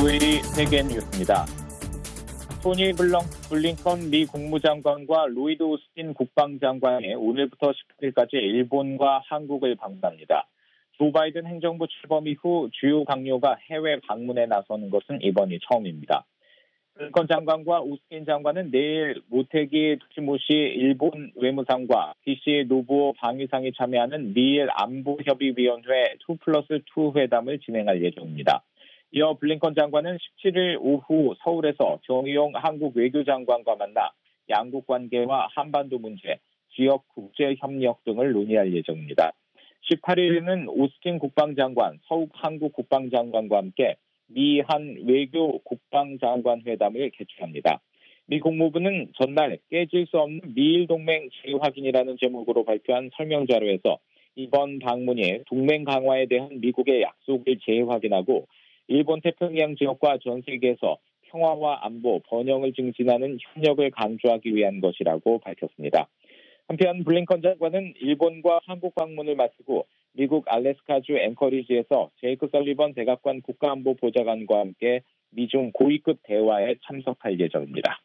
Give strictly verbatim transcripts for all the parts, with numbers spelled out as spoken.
일요일 세계 뉴스입니다. 토니 블렁, 블링컨 미 국무장관과 로이드 오스틴 국방장관이 오늘부터 십팔 일까지 일본과 한국을 방문합니다. 조 바이든 행정부 출범 이후 주요 강요가 해외 방문에 나서는 것은 이번이 처음입니다. 블링컨 장관과 오스틴 장관은 내일 모테기 토시모시 일본 외무상과 기시 노부오 방위상이 참여하는 미일 안보협의위원회 투 플러스 투 회담을 진행할 예정입니다. 이어 블링컨 장관은 십칠 일 오후 서울에서 정의용 한국 외교장관과 만나 양국 관계와 한반도 문제, 지역 국제협력 등을 논의할 예정입니다. 십팔 일에는 오스틴 국방장관, 서욱 한국 국방장관과 함께 미한 외교 국방장관 회담을 개최합니다. 미 국무부는 전날 깨질 수 없는 미일 동맹 재확인이라는 제목으로 발표한 설명자료에서 이번 방문이 동맹 강화에 대한 미국의 약속을 재확인하고 일본 태평양 지역과 전 세계에서 평화와 안보, 번영을 증진하는 협력을 강조하기 위한 것이라고 밝혔습니다. 한편 블링컨 장관은 일본과 한국 방문을 마치고 미국 알래스카주 앵커리지에서 제이크 설리번 백악관 국가안보보좌관과 함께 미중 고위급 대화에 참석할 예정입니다.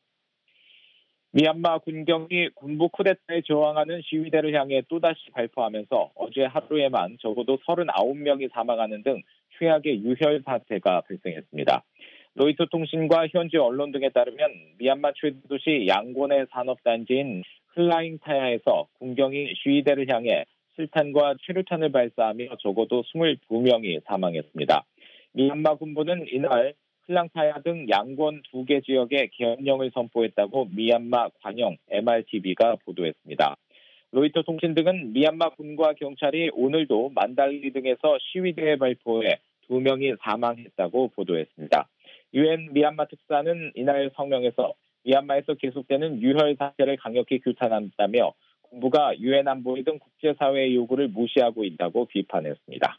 미얀마 군경이 군부 쿠데타에 저항하는 시위대를 향해 또다시 발포하면서 어제 하루에만 적어도 서른아홉 명이 사망하는 등 최악의 유혈 사태가 발생했습니다. 로이터 통신과 현지 언론 등에 따르면 미얀마 최대 도시 양곤의 산업단지인 흘라잉타야에서 군경이 시위대를 향해 실탄과 최루탄을 발사하며 적어도 이십이 명이 사망했습니다. 미얀마 군부는 이날 흘랑타야 등 양곤 두 개 지역에 계엄령을 선포했다고 미얀마 관영 엠알티비가 보도했습니다. 로이터 통신 등은 미얀마 군과 경찰이 오늘도 만달리 등에서 시위대에 발포해 두 명이 사망했다고 보도했습니다. 유엔 미얀마 특사는 이날 성명에서 미얀마에서 계속되는 유혈 사태를 강력히 규탄한다며 군부가 유엔 안보리 등 국제사회의 요구를 무시하고 있다고 비판했습니다.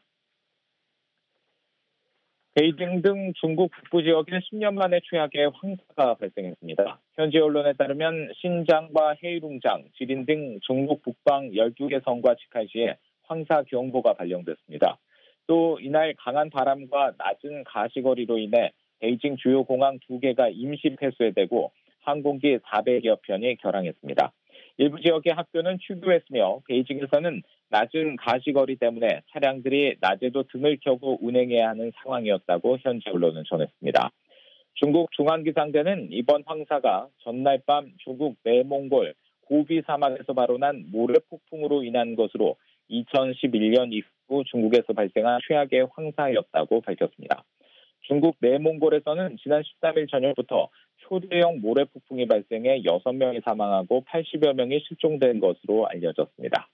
베이징 등 중국 북부 지역에 십 년 만에 최악의 황사가 발생했습니다. 현지 언론에 따르면 신장과 헤이룽장, 지린 등 중국 북방 열두 개 성과 직할시에 황사 경보가 발령됐습니다. 또 이날 강한 바람과 낮은 가시거리로 인해 베이징 주요 공항 두 개가 임시 폐쇄되고 항공기 사백여 편이 결항했습니다. 일부 지역의 학교는 휴교했으며 베이징에서는 낮은 가시거리 때문에 차량들이 낮에도 등을 켜고 운행해야 하는 상황이었다고 현지 언론은 전했습니다. 중국 중앙기상대는 이번 황사가 전날 밤 중국 내몽골 고비 사막에서 발원한 모래폭풍으로 인한 것으로 이천십일 년 이후 중국에서 발생한 최악의 황사였다고 밝혔습니다. 중국 내몽골에서는 지난 십삼 일 저녁부터 초대형 모래폭풍이 발생해 여섯 명이 사망하고 팔십여 명이 실종된 것으로 알려졌습니다.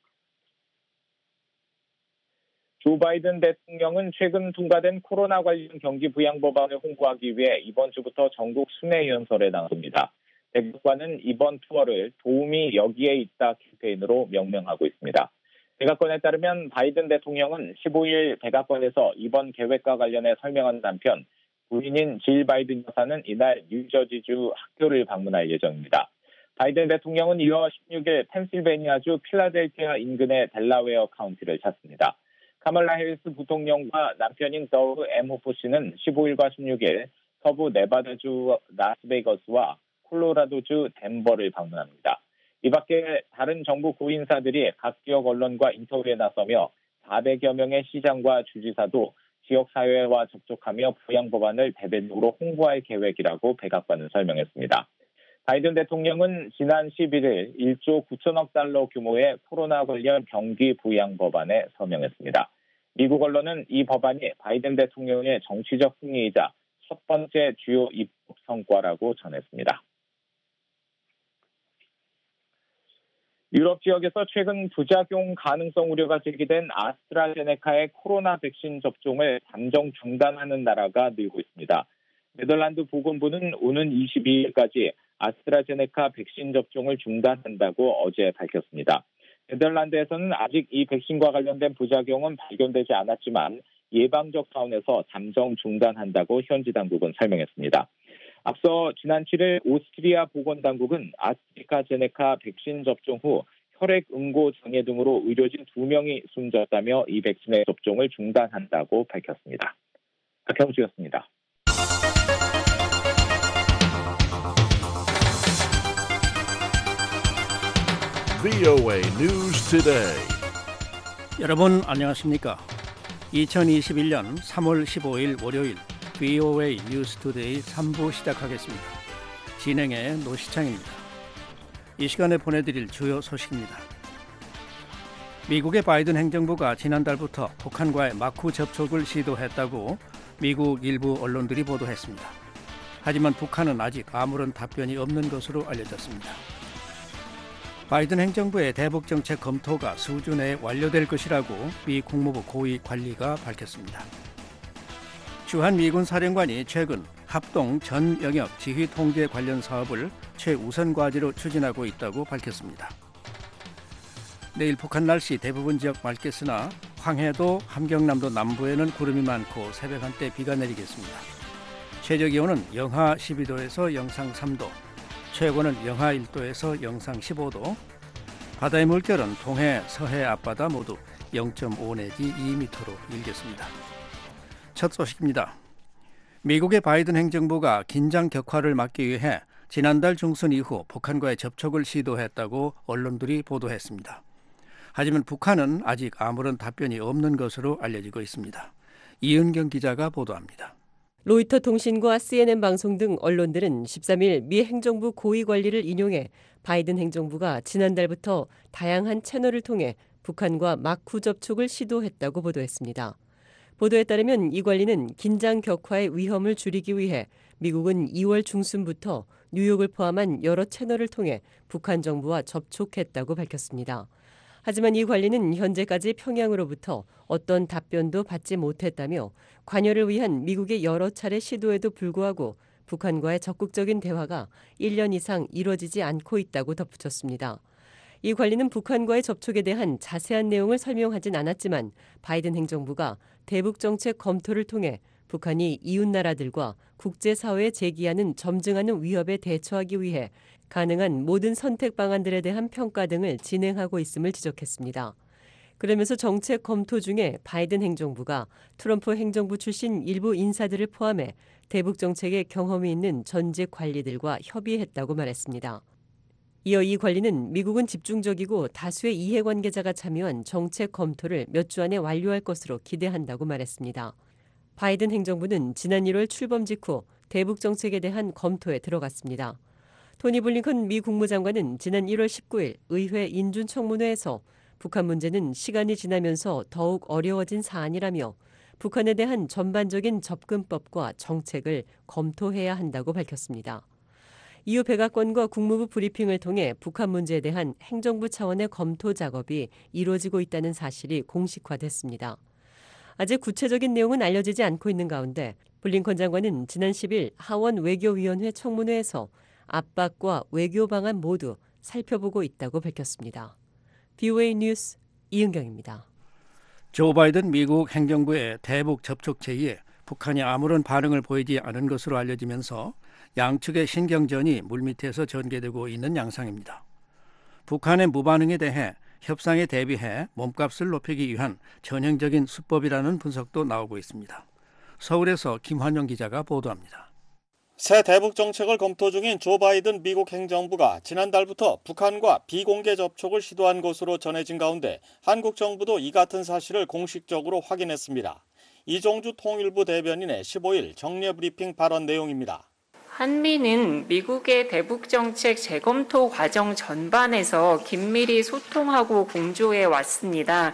조 바이든 대통령은 최근 통과된 코로나 관련 경기 부양 법안을 홍보하기 위해 이번 주부터 전국 순회 연설에 나섭니다. 백악관은 이번 투어를 도움이 여기에 있다 캠페인으로 명명하고 있습니다. 백악관에 따르면 바이든 대통령은 십오 일 백악관에서 이번 계획과 관련해 설명한 한편 부인인 질 바이든 여사는 이날 뉴저지주 학교를 방문할 예정입니다. 바이든 대통령은 이어 십육 일 펜실베니아주 필라델피아 인근의 델라웨어 카운티를 찾습니다. 카멀라 해리스 부통령과 남편인 더우 엠 호프 씨는 십오 일과 십육 일 서부 네바다주 라스베이거스와 콜로라도주 덴버를 방문합니다. 이 밖에 다른 정부 고인사들이 각 지역 언론과 인터뷰에 나서며 사백여 명의 시장과 주지사도 지역사회와 접촉하며 부양 법안을 대대적으로 홍보할 계획이라고 백악관은 설명했습니다. 바이든 대통령은 지난 십일 일 일조 구천억 달러 규모의 코로나 관련 경기 부양 법안에 서명했습니다. 미국 언론은 이 법안이 바이든 대통령의 정치적 승리이자 첫 번째 주요 입법 성과라고 전했습니다. 유럽 지역에서 최근 부작용 가능성 우려가 제기된 아스트라제네카의 코로나 백신 접종을 잠정 중단하는 나라가 늘고 있습니다. 네덜란드 보건부는 오는 이십이 일까지 아스트라제네카 백신 접종을 중단한다고 어제 밝혔습니다. 네덜란드에서는 아직 이 백신과 관련된 부작용은 발견되지 않았지만 예방적 차원에서 잠정 중단한다고 현지 당국은 설명했습니다. 앞서 지난 칠 일 오스트리아 보건당국은 아스트라제네카 백신 접종 후 혈액 응고 장애 등으로 의료진 두 명이 숨졌다며 이 백신의 접종을 중단한다고 밝혔습니다. 박형주였습니다. 브이오에이 News Today. 여러분 안녕하십니까? 이천이십일 년 삼월 십오일 월요일 브이오에이 뉴스 투데이 삼 부 시작하겠습니다. 진행의 노시창입니다. 이 시간에 보내드릴 주요 소식입니다. 미국의 바이든 행정부가 지난달부터 북한과의 마쿠 접촉을 시도했다고 미국 일부 언론들이 보도했습니다. 하지만 북한은 아직 아무런 답변이 없는 것으로 알려졌습니다. 바이든 행정부의 대북 정책 검토가 수주 내에 완료될 것이라고 미 국무부 고위 관리가 밝혔습니다. 주한 미군 사령관이 최근 합동 전 영역 지휘 통제 관련 사업을 최우선 과제로 추진하고 있다고 밝혔습니다. 내일 북한 날씨 대부분 지역 맑겠으나 황해도, 함경남도 남부에는 구름이 많고 새벽 한때 비가 내리겠습니다. 최저 기온은 영하 십이 도에서 영상 삼 도, 최고는 영하 일 도에서 영상 십오 도, 바다의 물결은 동해, 서해 앞바다 모두 영 점 오 내지 이 미터로 일겠습니다. 첫 소식입니다. 미국의 바이든 행정부가 긴장 격화를 막기 위해 지난달 중순 이후 북한과의 접촉을 시도했다고 언론들이 보도했습니다. 하지만 북한은 아직 아무런 답변이 없는 것으로 알려지고 있습니다. 이은경 기자가 보도합니다. 로이터 통신과 씨엔엔 방송 등 언론들은 십삼일 미 행정부 고위 관리를 인용해 바이든 행정부가 지난달부터 다양한 채널을 통해 북한과 마쿠 접촉을 시도했다고 보도했습니다. 보도에 따르면 이 관리는 긴장 격화의 위험을 줄이기 위해 미국은 이월 중순부터 뉴욕을 포함한 여러 채널을 통해 북한 정부와 접촉했다고 밝혔습니다. 하지만 이 관리는 현재까지 평양으로부터 어떤 답변도 받지 못했다며 관여를 위한 미국의 여러 차례 시도에도 불구하고 북한과의 적극적인 대화가 일 년 이상 이뤄지지 않고 있다고 덧붙였습니다. 이 관리는 북한과의 접촉에 대한 자세한 내용을 설명하진 않았지만 바이든 행정부가 대북 정책 검토를 통해 북한이 이웃 나라들과 국제사회에 제기하는 점증하는 위협에 대처하기 위해 가능한 모든 선택 방안들에 대한 평가 등을 진행하고 있음을 지적했습니다. 그러면서 정책 검토 중에 바이든 행정부가 트럼프 행정부 출신 일부 인사들을 포함해 대북 정책에 경험이 있는 전직 관리들과 협의했다고 말했습니다. 이어 이 관리는 미국은 집중적이고 다수의 이해관계자가 참여한 정책 검토를 몇 주 안에 완료할 것으로 기대한다고 말했습니다. 바이든 행정부는 지난 일월 출범 직후 대북 정책에 대한 검토에 들어갔습니다. 토니 블링컨 미 국무장관은 지난 일월 십구일 의회 인준청문회에서 북한 문제는 시간이 지나면서 더욱 어려워진 사안이라며 북한에 대한 전반적인 접근법과 정책을 검토해야 한다고 밝혔습니다. 이후 백악관과 국무부 브리핑을 통해 북한 문제에 대한 행정부 차원의 검토 작업이 이루어지고 있다는 사실이 공식화됐습니다. 아직 구체적인 내용은 알려지지 않고 있는 가운데 블링컨 장관은 지난 십일 하원 외교위원회 청문회에서 압박과 외교 방안 모두 살펴보고 있다고 밝혔습니다. 브이오에이 뉴스 이은경입니다. 조 바이든 미국 행정부의 대북 접촉 제의에 북한이 아무런 반응을 보이지 않은 것으로 알려지면서 양측의 신경전이 물밑에서 전개되고 있는 양상입니다. 북한의 무반응에 대해 협상에 대비해 몸값을 높이기 위한 전형적인 수법이라는 분석도 나오고 있습니다. 서울에서 김환영 기자가 보도합니다. 새 대북 정책을 검토 중인 조 바이든 미국 행정부가 지난달부터 북한과 비공개 접촉을 시도한 것으로 전해진 가운데 한국 정부도 이 같은 사실을 공식적으로 확인했습니다. 이종주 통일부 대변인의 십오일 정례 브리핑 발언 내용입니다. 한미는 미국의 대북 정책 재검토 과정 전반에서 긴밀히 소통하고 공조해 왔습니다.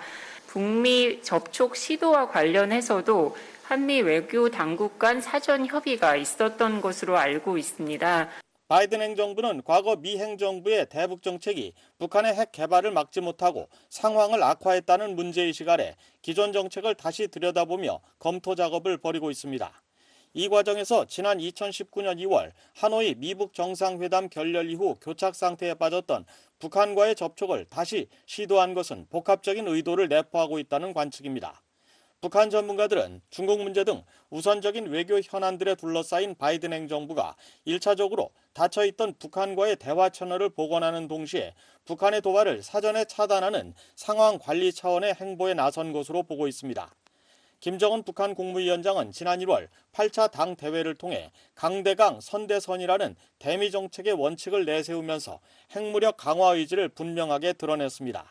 북미 접촉 시도와 관련해서도 한미 외교 당국 간 사전 협의가 있었던 것으로 알고 있습니다. 바이든 행정부는 과거 미 행정부의 대북 정책이 북한의 핵 개발을 막지 못하고 상황을 악화했다는 문제의식 아래 기존 정책을 다시 들여다보며 검토 작업을 벌이고 있습니다. 이 과정에서 지난 이천십구년 이월 하노이 미북 정상회담 결렬 이후 교착 상태에 빠졌던 북한과의 접촉을 다시 시도한 것은 복합적인 의도를 내포하고 있다는 관측입니다. 북한 전문가들은 중국 문제 등 우선적인 외교 현안들에 둘러싸인 바이든 행정부가 일차적으로 닫혀있던 북한과의 대화 채널을 복원하는 동시에 북한의 도발을 사전에 차단하는 상황 관리 차원의 행보에 나선 것으로 보고 있습니다. 김정은 북한 국무위원장은 지난 일월 팔 차 당 대회를 통해 강대강 선대선이라는 대미 정책의 원칙을 내세우면서 핵무력 강화 의지를 분명하게 드러냈습니다.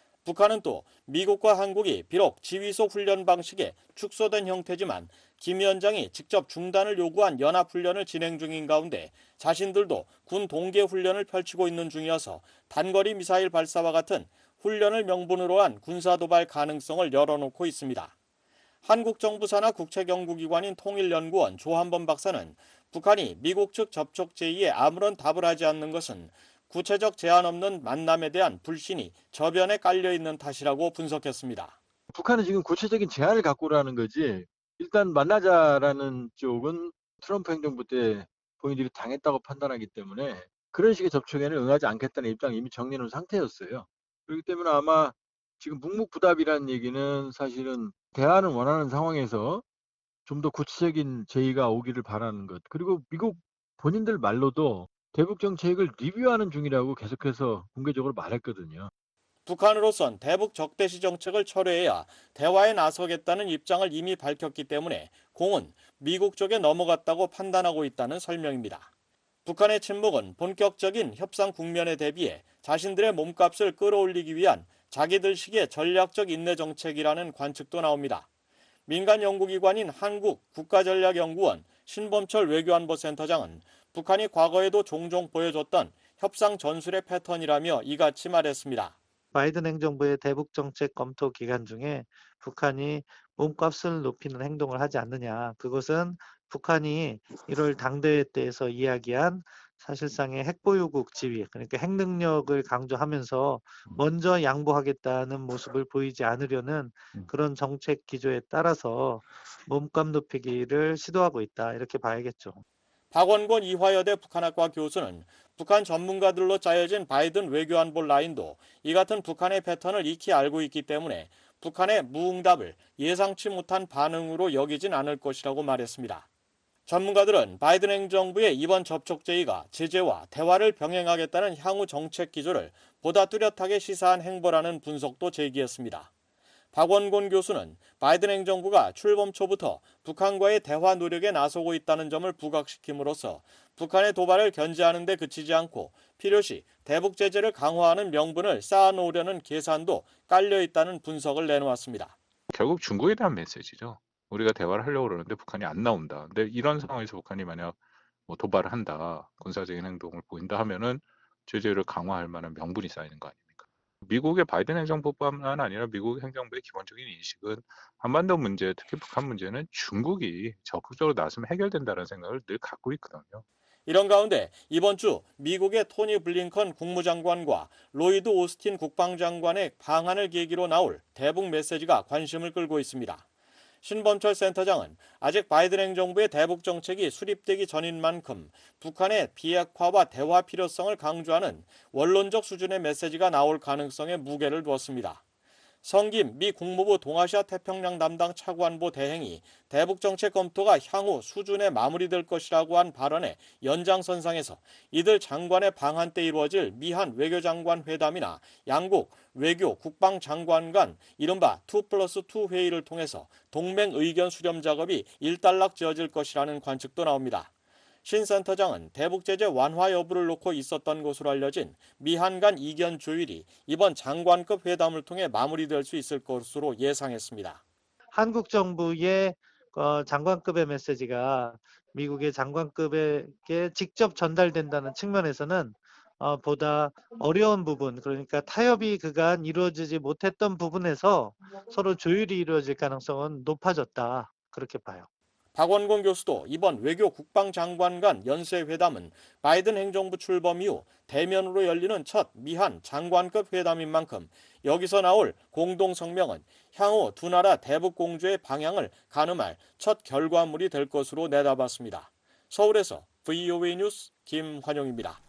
북한은 또 미국과 한국이 비록 지휘소 훈련 방식에 축소된 형태지만 김 위원장이 직접 중단을 요구한 연합훈련을 진행 중인 가운데 자신들도 군 동계 훈련을 펼치고 있는 중이어서 단거리 미사일 발사와 같은 훈련을 명분으로 한 군사도발 가능성을 열어놓고 있습니다. 한국 정부 산하 국책연구기관인 통일연구원 조한범 박사는 북한이 미국 측 접촉 제의에 아무런 답을 하지 않는 것은 구체적 제한 없는 만남에 대한 불신이 저변에 깔려 있는 탓이라고 분석했습니다. 북한은 지금 구체적인 제안을 갖고 오라는 거지, 일단 만나자라는 쪽은 트럼프 행정부 때 본인들이 당했다고 판단하기 때문에 그런 식의 접촉에는 응하지 않겠다는 입장을 이미 정리해놓은 상태였어요. 그렇기 때문에 아마 지금 묵묵부답이라는 얘기는 사실은 대화는 원하는 상황에서 좀 더 구체적인 제의가 오기를 바라는 것. 그리고 미국 본인들 말로도 대북 정책을 리뷰하는 중이라고 계속해서 공개적으로 말했거든요. 북한으로선 대북 적대시 정책을 철회해야 대화에 나서겠다는 입장을 이미 밝혔기 때문에 공은 미국 쪽에 넘어갔다고 판단하고 있다는 설명입니다. 북한의 침묵은 본격적인 협상 국면에 대비해 자신들의 몸값을 끌어올리기 위한 자기들식의 전략적 인내 정책이라는 관측도 나옵니다. 민간 연구기관인 한국 국가전략연구원 신범철 외교안보센터장은 북한이 과거에도 종종 보여줬던 협상 전술의 패턴이라며 이같이 말했습니다. 바이든 행정부의 대북 정책 검토 기간 중에 북한이 몸값을 높이는 행동을 하지 않느냐. 그것은 북한이 일월 당대회 때에서 이야기한 사실상의 핵보유국 지위, 그러니까 핵 능력을 강조하면서 먼저 양보하겠다는 모습을 보이지 않으려는 그런 정책 기조에 따라서 몸값 높이기를 시도하고 있다. 이렇게 봐야겠죠. 박원권 이화여대 북한학과 교수는 북한 전문가들로 짜여진 바이든 외교안보 라인도 이 같은 북한의 패턴을 익히 알고 있기 때문에 북한의 무응답을 예상치 못한 반응으로 여기진 않을 것이라고 말했습니다. 전문가들은 바이든 행정부의 이번 접촉 제의가 제재와 대화를 병행하겠다는 향후 정책 기조를 보다 뚜렷하게 시사한 행보라는 분석도 제기했습니다. 박원곤 교수는 바이든 행정부가 출범 초부터 북한과의 대화 노력에 나서고 있다는 점을 부각시킴으로써 북한의 도발을 견제하는 데 그치지 않고 필요시 대북 제재를 강화하는 명분을 쌓아놓으려는 계산도 깔려 있다는 분석을 내놓았습니다. 결국 중국에 대한 메시지죠. 우리가 대화를 하려고 그러는데 북한이 안 나온다. 근데 이런 상황에서 북한이 만약 뭐 도발을 한다, 군사적인 행동을 보인다 하면은 제재를 강화할 만한 명분이 쌓이는 거 아닙니까? 미국의 바이든 행정부뿐만 아니라 미국 행정부의 기본적인 인식은 한반도 문제, 특히 북한 문제는 중국이 적극적으로 나서면 해결된다는 생각을 늘 갖고 있거든요. 이런 가운데 이번 주 미국의 토니 블링컨 국무장관과 로이드 오스틴 국방장관의 방한을 계기로 나올 대북 메시지가 관심을 끌고 있습니다. 신범철 센터장은 아직 바이든 행정부의 대북 정책이 수립되기 전인 만큼 북한의 비핵화와 대화 필요성을 강조하는 원론적 수준의 메시지가 나올 가능성에 무게를 두었습니다. 성김 미 국무부 동아시아 태평양 담당 차관보 대행이 대북 정책 검토가 향후 수준에 마무리될 것이라고 한 발언의 연장선상에서 이들 장관의 방한 때 이루어질 미한 외교장관 회담이나 양국 외교 국방장관 간 이른바 투 플러스 투 회의를 통해서 동맹 의견 수렴 작업이 일단락 지어질 것이라는 관측도 나옵니다. 신 센터장은 대북 제재 완화 여부를 놓고 있었던 것으로 알려진 미한 간 이견 조율이 이번 장관급 회담을 통해 마무리될 수 있을 것으로 예상했습니다. 한국 정부의 장관급의 메시지가 미국의 장관급에게 직접 전달된다는 측면에서는 보다 어려운 부분, 그러니까 타협이 그간 이루어지지 못했던 부분에서 서로 조율이 이루어질 가능성은 높아졌다. 그렇게 봐요. 박원곤 교수도 이번 외교 국방장관 간 연쇄회담은 바이든 행정부 출범 이후 대면으로 열리는 첫 미한 장관급 회담인 만큼 여기서 나올 공동성명은 향후 두 나라 대북 공조의 방향을 가늠할 첫 결과물이 될 것으로 내다봤습니다. 서울에서 브이오에이 뉴스 김환용입니다.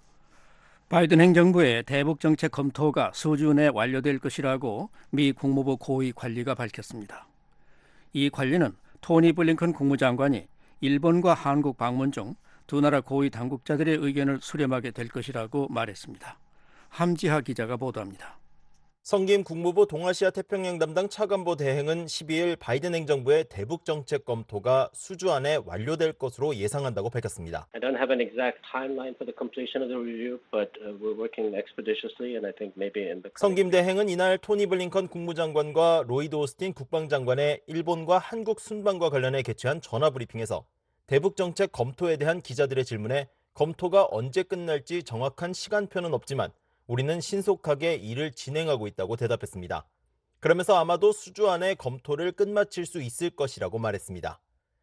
바이든 행정부의 대북 정책 검토가 수주 내 완료될 것이라고 미 국무부 고위 관리가 밝혔습니다. 이 관리는 토니 블링컨 국무장관이 일본과 한국 방문 중 두 나라 고위 당국자들의 의견을 수렴하게 될 것이라고 말했습니다. 함지하 기자가 보도합니다. 성김 국무부 동아시아 태평양 담당 차관보 대행은 십이일 바이든 행정부의 대북 정책 검토가 수주 안에 완료될 것으로 예상한다고 밝혔습니다. I don't have an exact timeline for the completion of the review, but uh, we're working expeditiously, and I think maybe in the. 성김 대행은 이날 토니 블링컨 국무장관과 로이드 오스틴 국방장관의 일본과 한국 순방과 관련해 개최한 전화 브리핑에서 대북 정책 검토에 대한 기자들의 질문에 검토가 언제 끝날지 정확한 시간표는 없지만 우리는 신속하게 일을 진행하고 있다고 대답했습니다. 그러면서 아마도 수주 안에 검토를 끝마칠 수 있을 것이라고 말했습니다.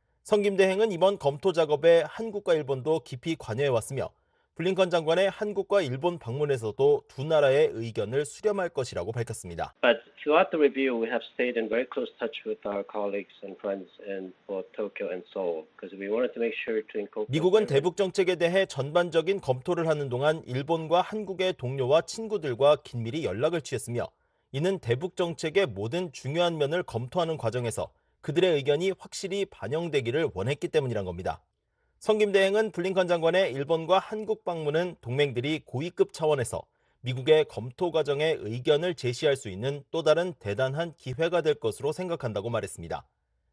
성김 대행은 이번 검토 작업에 한국과 일본도 깊이 관여해왔으며 블링컨 장관의 한국과 일본 방문에서도 두 나라의 의견을 수렴할 것이라고 밝혔습니다. But throughout the review, we have stayed in very close touch with our colleagues and friends in both Tokyo and Seoul, because we wanted to make sure to incorporate. 미국은 대북 정책에 대해 전반적인 검토를 하는 동안 일본과 한국의 동료와 친구들과 긴밀히 연락을 취했으며 이는 대북 정책의 모든 중요한 면을 검토하는 과정에서 그들의 의견이 확실히 반영되기를 원했기 때문이란 겁니다. 성김 대행은 블링컨 장관의 일본과 한국 방문은 동맹들이 고위급 차원에서 미국의 검토 과정에 의견을 제시할 수 있는 또 다른 대단한 기회가 될 것으로 생각한다고 말했습니다.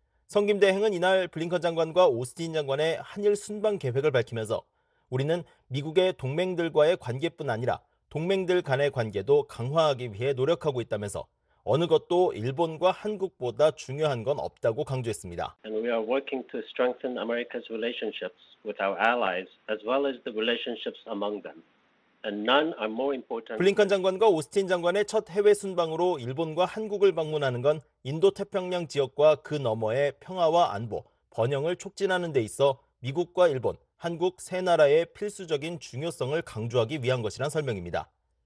성김 대행은 이날 블링컨 장관과 오스틴 장관의 한일 순방 계획을 밝히면서 우리는 미국의 동맹들과의 관계뿐 아니라 동맹들 간의 관계도 강화하기 위해 노력하고 있다면서 어느 것도 일본과 한국보다 중요한 건 없다고 강조했습니다. And we are working to strengthen America's relationships with our allies as well as the relationships among them. And none are more important. 블링컨 장관과 오스틴 장관의 첫 해외 순방으로 일본과 한국을 방문하는 건 인도태평양 지역과 그 너머의 평화와 안보, 번영을 촉진하는 데 있어 미국과 일본, 한국 세 나라의 필수적인 중요성을 강조하기 위한 것이란 설명입니다.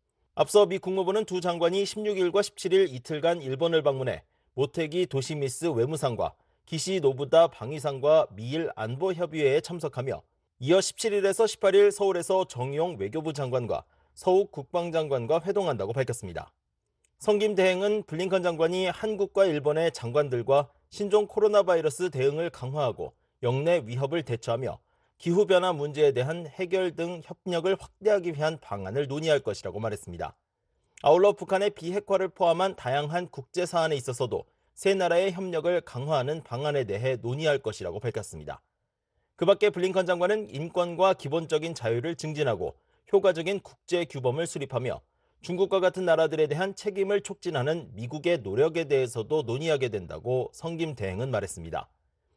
앞서 미 국무부는 두 장관이 십육일과 십칠일 이틀간 일본을 방문해 모테기 도시미스 외무상과 기시 노부다 방위상과 미일 안보협의회에 참석하며 이어 십칠일에서 십팔일 서울에서 정의용 외교부 장관과 서욱 국방장관과 회동한다고 밝혔습니다. 성김 대행은 블링컨 장관이 한국과 일본의 장관들과 신종 코로나 바이러스 대응을 강화하고 영내 위협을 대처하며 기후변화 문제에 대한 해결 등 협력을 확대하기 위한 방안을 논의할 것이라고 말했습니다. 아울러 북한의 비핵화를 포함한 다양한 국제 사안에 있어서도 세 나라의 협력을 강화하는 방안에 대해 논의할 것이라고 밝혔습니다. 그 밖에 블링컨 장관은 인권과 기본적인 자유를 증진하고 효과적인 국제 규범을 수립하며 중국과 같은 나라들에 대한 책임을 촉진하는 미국의 노력에 대해서도 논의하게 된다고 성김 대행은 말했습니다.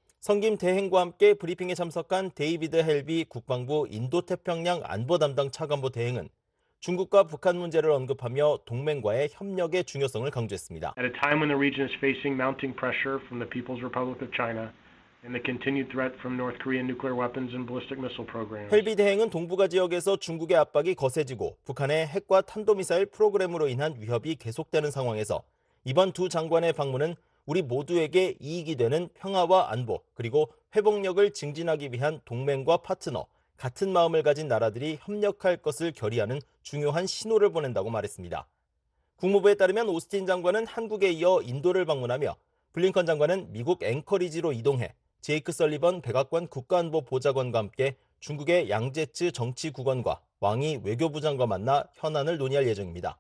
성김 대행과 함께 브리핑에 참석한 데이비드 헬비 국방부 인도태평양 안보 담당 차관보 대행은 중국과 북한 문제를 언급하며 동맹과의 협력의 중요성을 강조했습니다. At a time when the region is facing mounting pressure from the People's Republic of China and the continued threat from North Korean nuclear weapons and ballistic missile programs. 헬비 대행은 동북아 지역에서 중국의 압박이 거세지고 북한의 핵과 탄도미사일 프로그램으로 인한 위협이 계속되는 상황에서 이번 두 장관의 방문은 우리 모두에게 이익이 되는 평화와 안보 그리고 회복력을 증진하기 위한 동맹과 파트너, 같은 마음을 가진 나라들이 협력할 것을 결의하는 중요한 신호를 보낸다고 말했습니다. 국무부에 따르면 오스틴 장관은 한국에 이어 인도를 방문하며 블링컨 장관은 미국 앵커리지로 이동해 제이크 설리번 백악관 국가안보 보좌관과 함께 중국의 양제츠 정치국원과 왕이 외교부 장과 만나 현안을 논의할 예정입니다.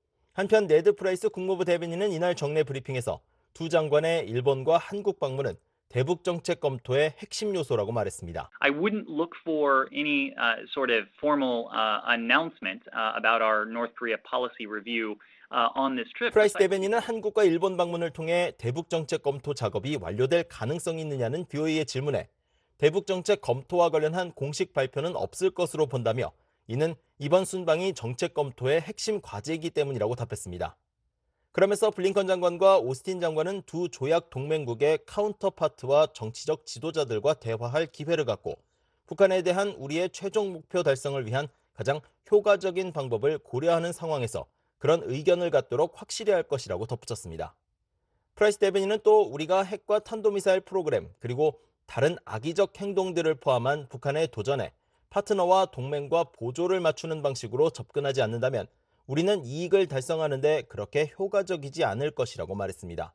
한편 네드 프라이스 국무부 대변인은 이날 정례 브리핑에서 두 장관의 일본과 한국 방문은 대북 정책 검토의 핵심 요소라고 말했습니다. I wouldn't look for any uh, sort of formal uh, announcement uh, about our North Korea policy review uh, on this trip. 프라이스 대변인은 한국과 일본 방문을 통해 대북 정책 검토 작업이 완료될 가능성이 있느냐는 브이오에이의 질문에 대북 정책 검토와 관련한 공식 발표는 없을 것으로 본다며 이는 이번 순방이 정책 검토의 핵심 과제이기 때문이라고 답했습니다. 그러면서 블링컨 장관과 오스틴 장관은 두 조약 동맹국의 카운터파트와 정치적 지도자들과 대화할 기회를 갖고 북한에 대한 우리의 최종 목표 달성을 위한 가장 효과적인 방법을 고려하는 상황에서 그런 의견을 갖도록 확실히 할 것이라고 덧붙였습니다. 프라이스 대변인은 또 우리가 핵과 탄도미사일 프로그램 그리고 다른 악의적 행동들을 포함한 북한의 도전에 파트너와 동맹과 보조를 맞추는 방식으로 접근하지 않는다면 우리는 이익을 달성하는 데 그렇게 효과적이지 않을 것이라고 말했습니다.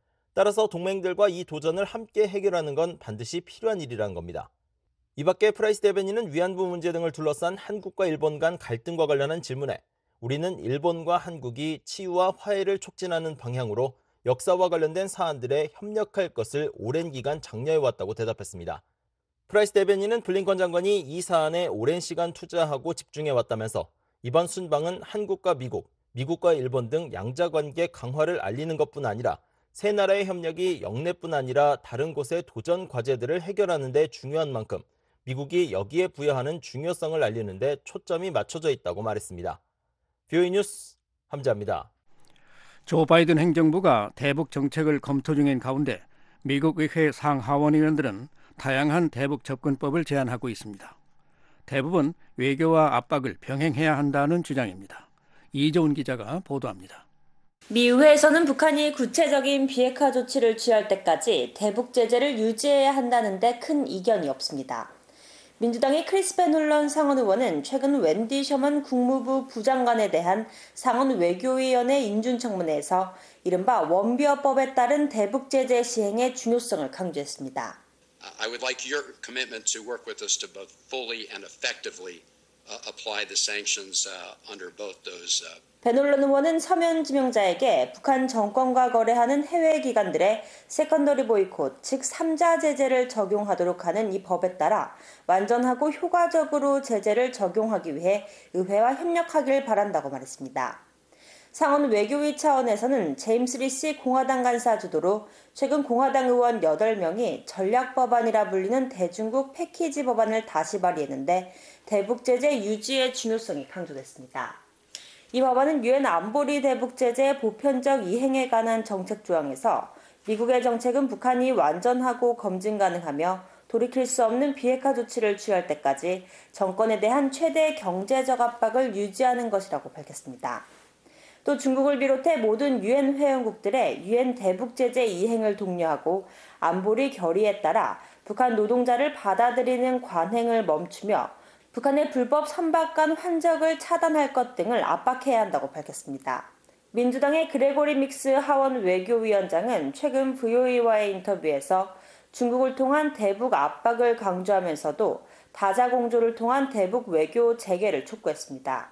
따라서 동맹들과 이 도전을 함께 해결하는 건 반드시 필요한 일이라는 겁니다. 이 밖에 프라이스 대변인은 위안부 문제 등을 둘러싼 한국과 일본 간 갈등과 관련한 질문에 우리는 일본과 한국이 치유와 화해를 촉진하는 방향으로 역사와 관련된 사안들에 협력할 것을 오랜 기간 장려해왔다고 대답했습니다. 프라이스 대변인은 블링컨 장관이 이 사안에 오랜 시간 투자하고 집중해왔다면서 이번 순방은 한국과 미국, 미국과 일본 등 양자관계 강화를 알리는 것뿐 아니라 세 나라의 협력이 영내뿐 아니라 다른 곳의 도전 과제들을 해결하는 데 중요한 만큼 미국이 여기에 부여하는 중요성을 알리는 데 초점이 맞춰져 있다고 말했습니다. 뷰이 뉴스 함재합니다. 조 바이든 행정부가 대북 정책을 검토 중인 가운데 미국 의회 상하원 의원들은 다양한 대북 접근법을 제안하고 있습니다. 대부분 외교와 압박을 병행해야 한다는 주장입니다. 이조은 기자가 보도합니다. 미 의회에서는 북한이 구체적인 비핵화 조치를 취할 때까지 대북 제재를 유지해야 한다는 데 큰 이견이 없습니다. 민주당의 크리스펜 홀런 상원 의원은 최근 웬디 셔먼 국무부 부장관에 대한 상원 외교위원회 인준 청문회에서 이른바 원비어법에 따른 대북 제재 시행의 중요성을 강조했습니다. I would like your commitment to work with us to both fully and effectively uh, apply the sanctions uh, under both those. Uh... 벤 홀런 의원은 서면 지명자에게 북한 정권과 거래하는 해외 기관들의 세컨더리 보이콧, 즉 삼자 제재를 적용하도록 하는 이 법에 따라 완전하고 효과적으로 제재를 적용하기 위해 의회와 협력하길 바란다고 말했습니다. 상원 외교위 차원에서는 제임스 리시 공화당 간사 주도로 최근 공화당 의원 여덟 명이 전략법안이라 불리는 대중국 패키지 법안을 다시 발의했는데 대북 제재 유지의 중요성이 강조됐습니다. 이 법안은 유엔 안보리 대북 제재의 보편적 이행에 관한 정책 조항에서 미국의 정책은 북한이 완전하고 검증 가능하며 돌이킬 수 없는 비핵화 조치를 취할 때까지 정권에 대한 최대 경제적 압박을 유지하는 것이라고 밝혔습니다. 또 중국을 비롯해 모든 유엔 회원국들의 유엔 대북 제재 이행을 독려하고 안보리 결의에 따라 북한 노동자를 받아들이는 관행을 멈추며 북한의 불법 선박간 환적을 차단할 것 등을 압박해야 한다고 밝혔습니다. 민주당의 그레고리 믹스 하원 외교위원장은 최근 브이오에이와의 인터뷰에서 중국을 통한 대북 압박을 강조하면서도 다자공조를 통한 대북 외교 재개를 촉구했습니다.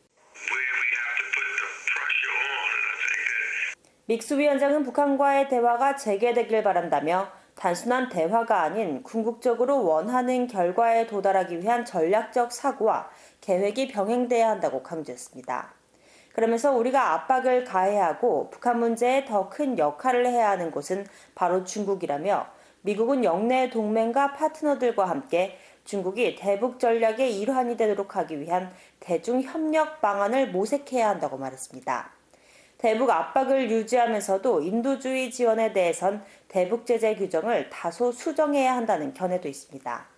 믹스 위원장은 북한과의 대화가 재개되길 바란다며 단순한 대화가 아닌 궁극적으로 원하는 결과에 도달하기 위한 전략적 사고와 계획이 병행돼야 한다고 강조했습니다. 그러면서 우리가 압박을 가해야 하고 북한 문제에 더 큰 역할을 해야 하는 곳은 바로 중국이라며 미국은 영내 동맹과 파트너들과 함께 중국이 대북 전략의 일환이 되도록 하기 위한 대중 협력 방안을 모색해야 한다고 말했습니다. 대북 압박을 유지하면서도 인도주의 지원에 대해선 대북 제재 규정을 다소 수정해야 한다는 견해도 있습니다.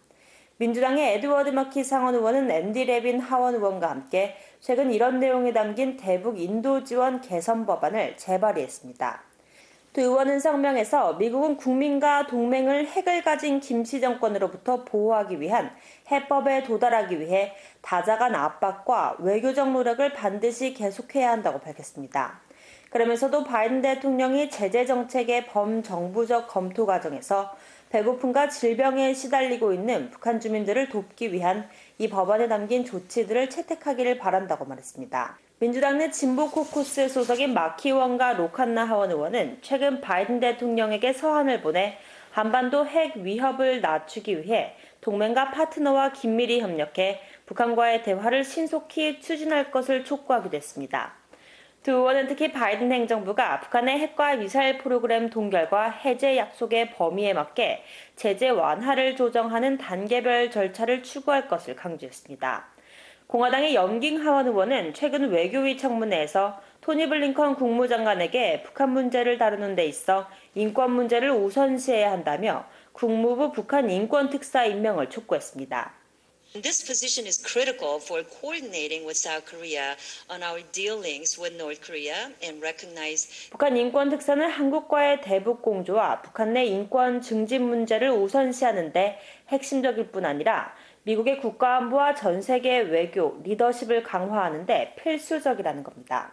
민주당의 에드워드 마키 상원 의원은 앤디 레빈 하원 의원과 함께 최근 이런 내용이 담긴 대북 인도 지원 개선 법안을 재발의했습니다. 두 의원은 성명에서 미국은 국민과 동맹을 핵을 가진 김씨 정권으로부터 보호하기 위한 해법에 도달하기 위해 다자간 압박과 외교적 노력을 반드시 계속해야 한다고 밝혔습니다. 그러면서도 바이든 대통령이 제재 정책의 범정부적 검토 과정에서 배고픔과 질병에 시달리고 있는 북한 주민들을 돕기 위한 이 법안에 담긴 조치들을 채택하기를 바란다고 말했습니다. 민주당 내 진보 코커스 소속인 마키 의원과 로칸나 하원 의원은 최근 바이든 대통령에게 서한을 보내 한반도 핵 위협을 낮추기 위해 동맹과 파트너와 긴밀히 협력해 북한과의 대화를 신속히 추진할 것을 촉구하기도 했습니다. 두 의원은 특히 바이든 행정부가 북한의 핵과 미사일 프로그램 동결과 해제 약속의 범위에 맞게 제재 완화를 조정하는 단계별 절차를 추구할 것을 강조했습니다. 공화당의 염깅 하원 의원은 최근 외교위 청문회에서 토니 블링컨 국무장관에게 북한 문제를 다루는 데 있어 인권 문제를 우선시해야 한다며 국무부 북한 인권특사 임명을 촉구했습니다. This position is critical for coordinating with South Korea on our dealings with North Korea and recognize. 북한 인권 특사는 한국과의 대북 공조와 북한 내 인권 증진 문제를 우선시하는 데 핵심적일 뿐 아니라 미국의 국가안보와 전 세계 외교, 리더십을 강화하는 데 필수적이라는 겁니다.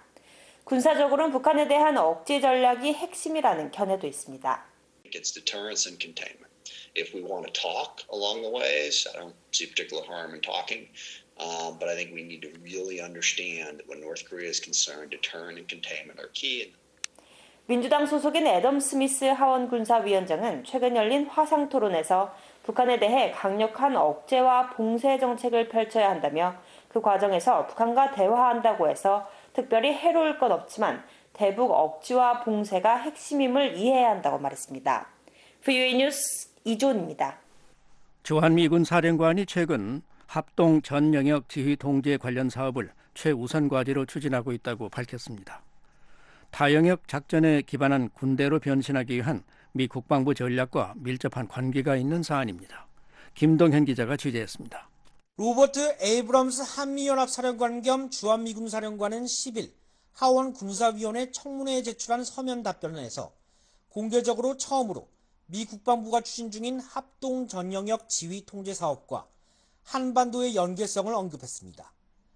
군사적으로는 북한에 대한 억지 전략이 핵심이라는 견해도 있습니다. It's deterrence and containment. If we want to talk along the ways, I don't see particular harm in talking. Um, but I think we need to really understand that when North Korea is concerned, deterrent and containment are key. 민주당 소속인 애덤 스미스 하원 군사위원장은 최근 열린 화상 토론에서 북한에 대해 강력한 억제와 봉쇄 정책을 펼쳐야 한다며 그 과정에서 북한과 대화한다고 해서 특별히 해로울 건 없지만 대북 억지와 봉쇄가 핵심임을 이해해야 한다고 말했습니다. 브이오에이 뉴스 이존입니다. 주한미군 사령관이 최근 합동 전 영역 지휘 통제 관련 사업을 최우선 과제로 추진하고 있다고 밝혔습니다. 다영역 작전에 기반한 군대로 변신하기 위한 미 국방부 전략과 밀접한 관계가 있는 사안입니다. 김동현 기자가 취재했습니다. 로버트 에이브럼스 한미연합사령관 겸 주한미군 사령관은 십일 하원 군사위원회 청문회에 제출한 서면 답변에서 공개적으로 처음으로 미 국방부가 추진 중인 합동 전영역 지휘 통제 사업과 한반도의 연계성을 언급했습니다.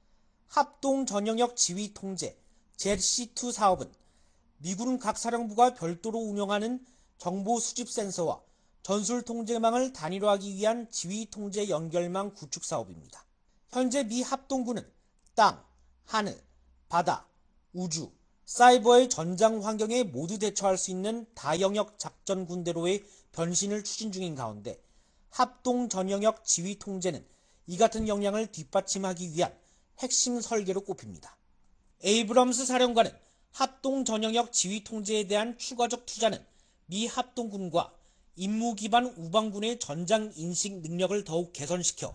합동 전영역 지휘 통제 제시 투 사업은 미군 각 사령부가 별도로 운영하는 정보 수집 센서와 전술 통제망을 단일화하기 위한 지휘 통제 연결망 구축 사업입니다. 현재 미 합동군은 땅, 하늘, 바다, 우주, 사이버의 전장 환경에 모두 대처할 수 있는 다영역 작전 군대로의 변신을 추진 중인 가운데 합동 전영역 지휘 통제는 이 같은 역량을 뒷받침하기 위한 핵심 설계로 꼽힙니다. 에이브럼스 사령관은 합동 전영역 지휘 통제에 대한 추가적 투자는 미 합동군과 임무 기반 우방군의 전장 인식 능력을 더욱 개선시켜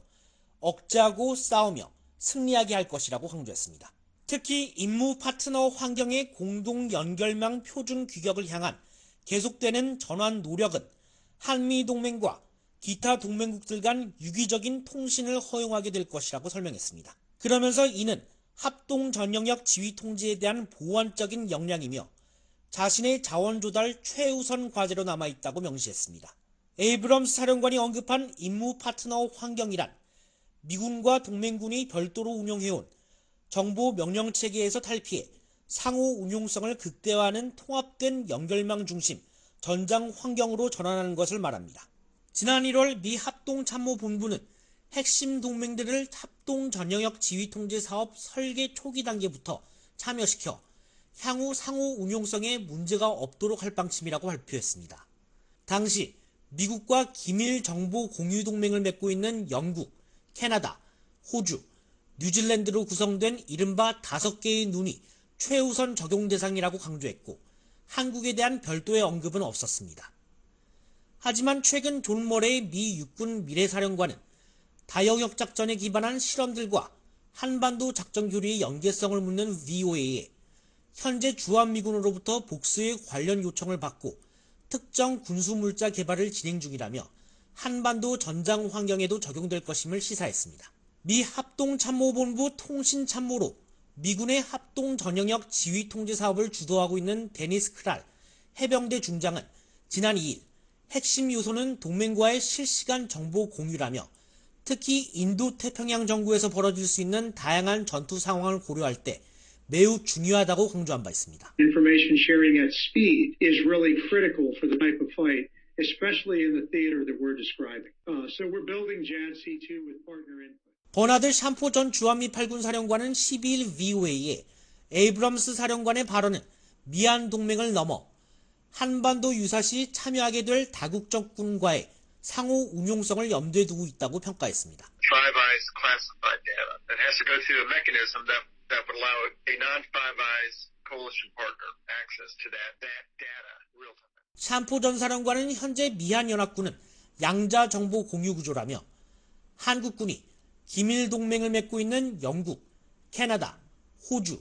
억제하고 싸우며 승리하게 할 것이라고 강조했습니다. 특히 임무 파트너 환경의 공동 연결망 표준 규격을 향한 계속되는 전환 노력은 한미 동맹과 기타 동맹국들 간 유기적인 통신을 허용하게 될 것이라고 설명했습니다. 그러면서 이는 합동 전영역 지휘 통제에 대한 보완적인 역량이며 자신의 자원 조달 최우선 과제로 남아있다고 명시했습니다. 에이브럼스 사령관이 언급한 임무 파트너 환경이란 미군과 동맹군이 별도로 운영해온 정보 명령 체계에서 탈피해 상호 운용성을 극대화하는 통합된 연결망 중심 전장 환경으로 전환하는 것을 말합니다. 지난 일월 미 합동참모본부는 핵심 동맹들을 합동 전영역 지휘 통제 사업 설계 초기 단계부터 참여시켜 향후 상호 운용성에 문제가 없도록 할 방침이라고 발표했습니다. 당시 미국과 기밀 정보 공유 동맹을 맺고 있는 영국, 캐나다, 호주, 뉴질랜드로 구성된 이른바 다섯 개의 눈이 최우선 적용 대상이라고 강조했고 한국에 대한 별도의 언급은 없었습니다. 하지만 최근 존 머레이 미 육군 미래사령관은 다영역 작전에 기반한 실험들과 한반도 작전 교류의 연계성을 묻는 브이오에이에 현재 주한미군으로부터 복수의 관련 요청을 받고 특정 군수물자 개발을 진행 중이라며 한반도 전장 환경에도 적용될 것임을 시사했습니다. 미 합동참모본부 통신참모로 미군의 합동 전영역 지휘 통제 사업을 주도하고 있는 데니스 크랄 해병대 중장은 지난 이 일 핵심 요소는 동맹과의 실시간 정보 공유라며 특히 인도 태평양 정구에서 벌어질 수 있는 다양한 전투 상황을 고려할 때 매우 중요하다고 강조한 바 있습니다. Information sharing at speed is really critical for the type of fight, especially in the theater that we're describing. Uh, so we're building J A D C two with partner input. 버나드 샴포 전 주한미 팔군 사령관은 십이 일 브이오에이에 에이브럼스 사령관의 발언은 미한 동맹을 넘어 한반도 유사시 참여하게 될 다국적군과의 상호 운용성을 염두에 두고 있다고 평가했습니다. Five Eyes classified data that has to go through a mechanism that that would allow a non-Five Eyes coalition partner access to that that data real time. 샴포 전 사령관은 현재 미한 연합군은 양자 정보 공유 구조라며 한국군이 기밀 동맹을 맺고 있는 영국, 캐나다, 호주,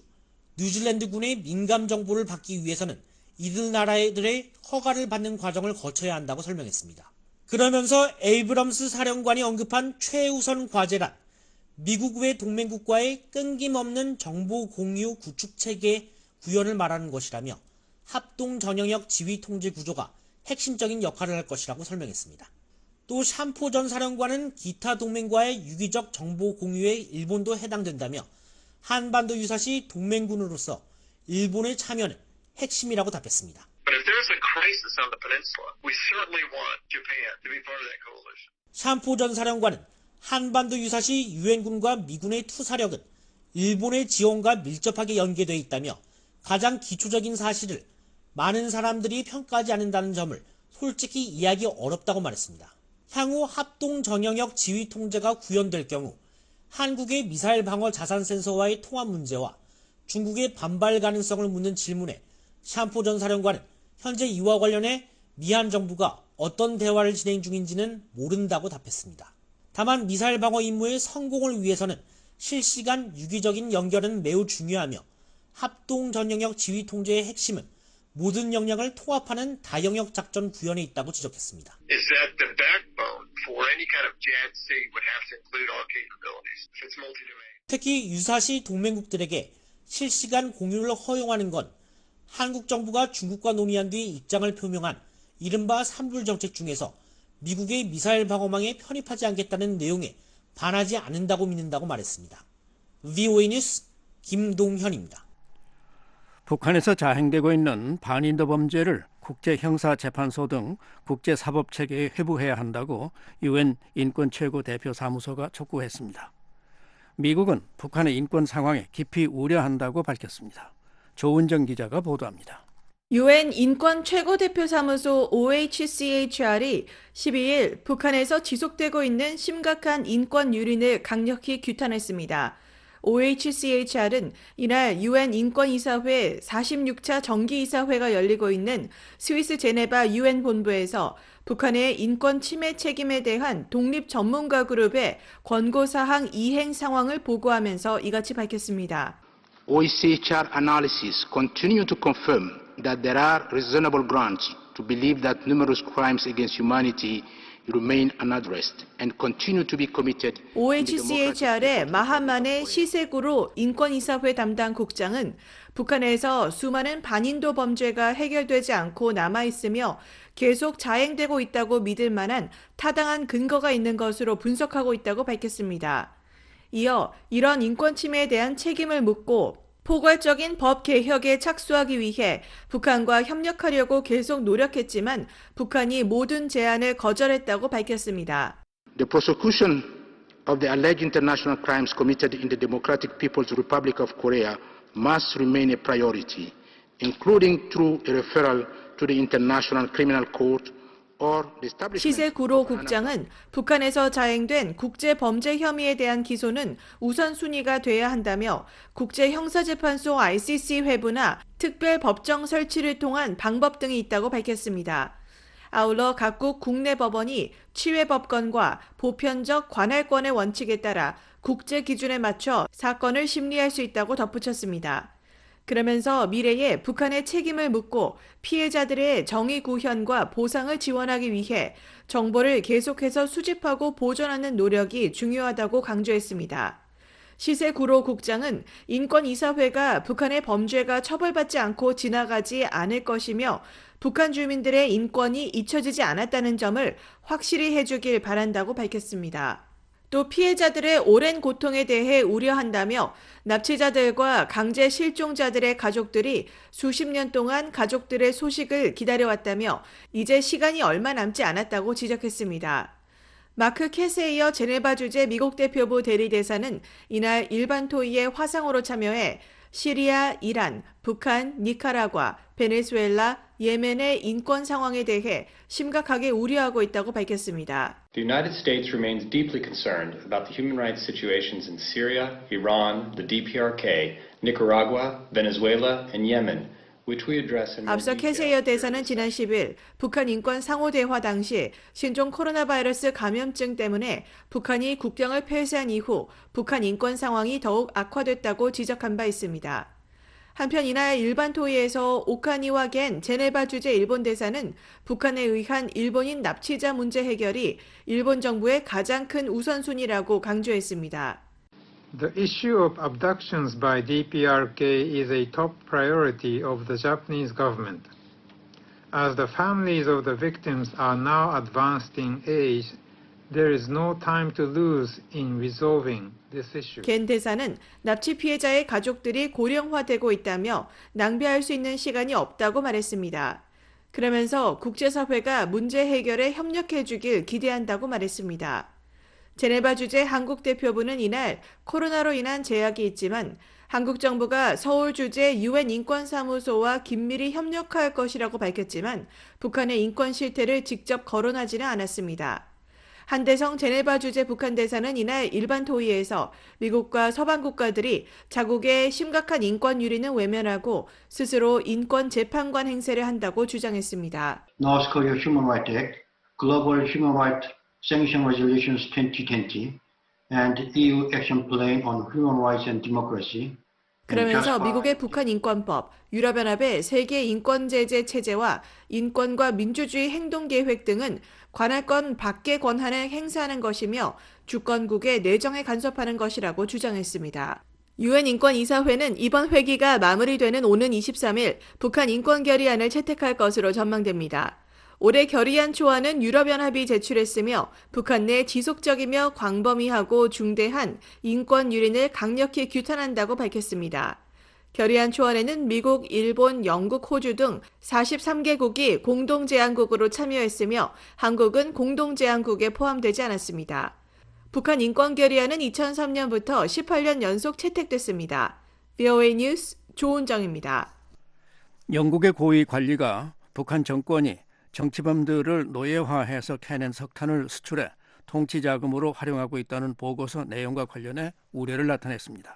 뉴질랜드군의 민감 정보를 받기 위해서는 이들 나라들의 허가를 받는 과정을 거쳐야 한다고 설명했습니다. 그러면서 에이브럼스 사령관이 언급한 최우선 과제란 미국 외 동맹국과의 끊김없는 정보 공유 구축 체계 구현을 말하는 것이라며 합동 전영역 지휘 통제 구조가 핵심적인 역할을 할 것이라고 설명했습니다. 또 샴포 전 사령관은 기타 동맹과의 유기적 정보 공유에 일본도 해당된다며 한반도 유사시 동맹군으로서 일본의 참여는 핵심이라고 답했습니다. But if there's a crisis on the peninsula, we certainly want Japan to be part of that coalition. 샴포 전 사령관은 한반도 유사시 유엔군과 미군의 투사력은 일본의 지원과 밀접하게 연계되어 있다며 가장 기초적인 사실을 많은 사람들이 평가하지 않는다는 점을 솔직히 이해하기 어렵다고 말했습니다. 향후 합동 전영역 지휘 통제가 구현될 경우 한국의 미사일 방어 자산 센서와의 통합 문제와 중국의 반발 가능성을 묻는 질문에 샴포 전 사령관은 현재 이와 관련해 미한 정부가 어떤 대화를 진행 중인지는 모른다고 답했습니다. 다만 미사일 방어 임무의 성공을 위해서는 실시간 유기적인 연결은 매우 중요하며 합동 전영역 지휘 통제의 핵심은 모든 역량을 통합하는 다영역 작전 구현에 있다고 지적했습니다. Is that the backbone for any kind of J A D C would have to include all capabilities. If it's multi-domain. 특히 유사시 동맹국들에게 실시간 공유를 허용하는 건 한국 정부가 중국과 논의한 뒤 입장을 표명한 이른바 삼불 정책 중에서 미국의 미사일 방어망에 편입하지 않겠다는 내용에 반하지 않는다고 믿는다고 말했습니다. 브이오에이 뉴스 김동현입니다. 북한에서 자행되고 있는 반인도 범죄를 국제형사재판소 등 국제사법체계에 회부해야 한다고 유엔 인권최고대표사무소가 촉구했습니다. 미국은 북한의 인권 상황에 깊이 우려한다고 밝혔습니다. 조은정 기자가 보도합니다. 유엔 인권 최고대표사무소 오에이치씨에이치알이 십이일 북한에서 지속되고 있는 심각한 인권 유린을 강력히 규탄했습니다. 오에이치씨에이치알은 이날 유엔 인권이사회 사십육 차 정기이사회가 열리고 있는 스위스 제네바 유엔 본부에서 북한의 인권 침해 책임에 대한 독립 전문가 그룹의 권고사항 이행 상황을 보고하면서 이같이 밝혔습니다. 오에이치씨에이치알 analysis continue to confirm that there are reasonable grounds to believe that numerous crimes against humanity remain unaddressed and continue to be committed. 오에이치씨에이치알의 마하만의 시세구로 인권이사회 담당 국장은 북한에서 수많은 반인도 범죄가 해결되지 않고 남아있으며 계속 자행되고 있다고 믿을 만한 타당한 근거가 있는 것으로 분석하고 있다고 밝혔습니다. 이어 이런 인권 침해에 대한 책임을 묻고 포괄적인 법 개혁에 착수하기 위해 북한과 협력하려고 계속 노력했지만 북한이 모든 제안을 거절했다고 밝혔습니다. The prosecution of the alleged international crimes committed in the Democratic People's Republic of Korea must remain a priority, including through a referral to the International Criminal Court. 시세구로 국장은 북한에서 자행된 국제범죄 혐의에 대한 기소는 우선순위가 돼야 한다며 국제형사재판소 아이씨씨 회부나 특별법정 설치를 통한 방법 등이 있다고 밝혔습니다. 아울러 각국 국내 법원이 치외법권과 보편적 관할권의 원칙에 따라 국제 기준에 맞춰 사건을 심리할 수 있다고 덧붙였습니다. 그러면서 미래에 북한의 책임을 묻고 피해자들의 정의 구현과 보상을 지원하기 위해 정보를 계속해서 수집하고 보존하는 노력이 중요하다고 강조했습니다. 시세구로 국장은 인권이사회가 북한의 범죄가 처벌받지 않고 지나가지 않을 것이며 북한 주민들의 인권이 잊혀지지 않았다는 점을 확실히 해주길 바란다고 밝혔습니다. 또 피해자들의 오랜 고통에 대해 우려한다며 납치자들과 강제 실종자들의 가족들이 수십 년 동안 가족들의 소식을 기다려왔다며 이제 시간이 얼마 남지 않았다고 지적했습니다. 마크 캐세이어 제네바 주재 미국 대표부 대리대사는 이날 일반 토의에 화상으로 참여해 시리아, 이란, 북한, 니카라과, 베네수엘라, 예멘의 인권 상황에 대해 심각하게 우려하고 있다고 밝혔습니다. The United States remains deeply concerned about the human rights situations in Syria, Iran, the D P R K, Nicaragua, Venezuela, and Yemen. 앞서 캐세이어 대사는 지난 십일 북한 인권 상호대화 당시 신종 코로나 바이러스 감염증 때문에 북한이 국경을 폐쇄한 이후 북한 인권 상황이 더욱 악화됐다고 지적한 바 있습니다. 한편 이날 일반 토의에서 오카니와 겐 제네바 주재 일본 대사는 북한에 의한 일본인 납치자 문제 해결이 일본 정부의 가장 큰 우선순위라고 강조했습니다. The issue of abductions by D P R K is a top priority of the Japanese government. As the families of the victims are now advanced in age, there is no time to lose in resolving this issue. 겐 대사는 납치 피해자의 가족들이 고령화되고 있다며 낭비할 수 있는 시간이 없다고 말했습니다. 그러면서 국제사회가 문제 해결에 협력해 주길 기대한다고 말했습니다. 제네바 주재 한국 대표부는 이날 코로나로 인한 제약이 있지만 한국 정부가 서울 주재 유엔 인권사무소와 긴밀히 협력할 것이라고 밝혔지만 북한의 인권 실태를 직접 거론하지는 않았습니다. 한대성 제네바 주재 북한 대사는 이날 일반 토의에서 미국과 서방 국가들이 자국의 심각한 인권 유린은 외면하고 스스로 인권 재판관 행세를 한다고 주장했습니다. North Korea Human Rights Act, Global Human Rights Sanction Resolutions twenty twenty, and E U Action Plan on Human Rights and Democracy. 그러면서 미국의 북한 인권법, 유럽연합의 세계 인권제재 체제와 인권과 민주주의 행동계획 등은 관할권 밖의 권한을 행사하는 것이며 주권국의 내정에 간섭하는 것이라고 주장했습니다. 유엔 인권이사회는 이번 회기가 마무리되는 오는 이십삼 일 북한 인권 결의안을 채택할 것으로 전망됩니다. 올해 결의안 초안은 유럽연합이 제출했으며 북한 내 지속적이며 광범위하고 중대한 인권 유린을 강력히 규탄한다고 밝혔습니다. 결의안 초안에는 미국, 일본, 영국, 호주 등 사십삼 개국이 공동제안국으로 참여했으며 한국은 공동제안국에 포함되지 않았습니다. 북한 인권 결의안은 이천삼 년부터 십팔 년 연속 채택됐습니다. 브이오에이 뉴스 조은정입니다. 영국의 고위 관리가 북한 정권이 정치범들을 노예화해서 캐낸 석탄을 수출해 통치자금으로 활용하고 있다는 보고서 내용과 관련해 우려를 나타냈습니다.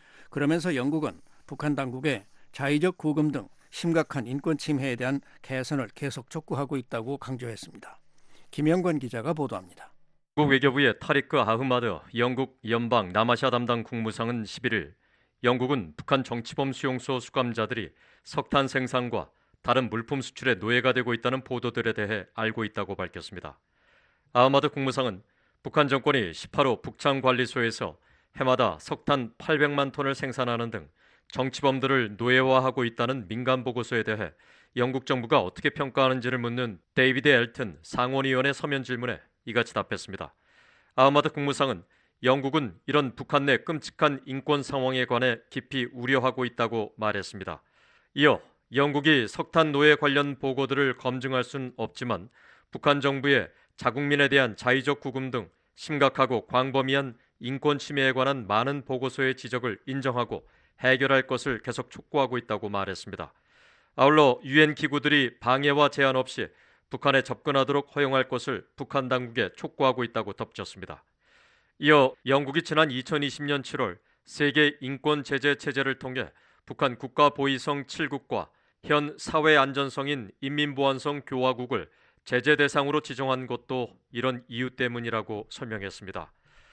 그러면서 영국은 북한 당국의 자의적 구금 등 심각한 인권 침해에 대한 개선을 계속 촉구하고 있다고 강조했습니다. 김영권 기자가 보도합니다. 영국 외교부의 타리크 아흐마드 영국 연방 남아시아 담당 국무상은 십일 일 영국은 북한 정치범 수용소 수감자들이 석탄 생산과 다른 물품 수출의 노예가 되고 있다는 보도들에 대해 알고 있다고 밝혔습니다. 아흐마드 국무상은 북한 정권이 십팔 호 북창관리소에서 해마다 석탄 팔백만 톤을 생산하는 등 정치범들을 노예화하고 있다는 민간 보고서에 대해 영국 정부가 어떻게 평가하는지를 묻는 데이비드 엘튼 상원의원의 서면 질문에 이같이 답했습니다. 아흐마드 국무상은 영국은 이런 북한 내 끔찍한 인권 상황에 관해 깊이 우려하고 있다고 말했습니다. 이어 영국이 석탄 노예 관련 보고들을 검증할 수는 없지만 북한 정부의 자국민에 대한 자의적 구금 등 심각하고 광범위한 인권 침해에 관한 많은 보고서의 지적을 인정하고 해결할 것을 계속 촉구하고 있다고 말했습니다. 아울러 유엔 기구들이 방해와 제한 없이 북한에 접근하도록 허용할 것을 북한 당국에 촉구하고 있다고 덧붙였습니다. 이어 영국이 지난 이천이십 년 칠월 세계 인권 제재 체제를 통해 북한 국가보위성 칠 국과 현 사회안전성인 인민보안성 교화국을 제재 대상으로 지정한 것도 이런 이유 때문이라고 설명했습니다.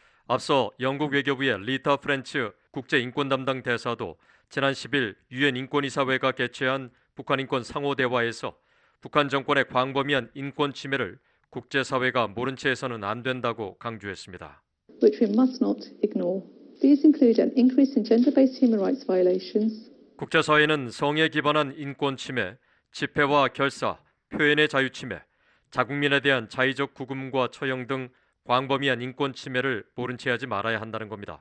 앞서 영국 외교부의 리타 프렌츠 국제인권 담당 대사도 지난 십 일 유엔 인권이사회가 개최한 북한 인권 상호대화에서 북한 정권의 광범위한 인권 침해를 국제사회가 모른 채 해서는 안 된다고 강조했습니다. Which we must not ignore. These include an increase in gender-based human rights violations. 국제사회는 성에 기반한 인권 침해, 집회와 결사, 표현의 자유 침해, 자국민에 대한 자의적 구금과 처형 등 광범위한 인권 침해를 모른 채 하지 말아야 한다는 겁니다.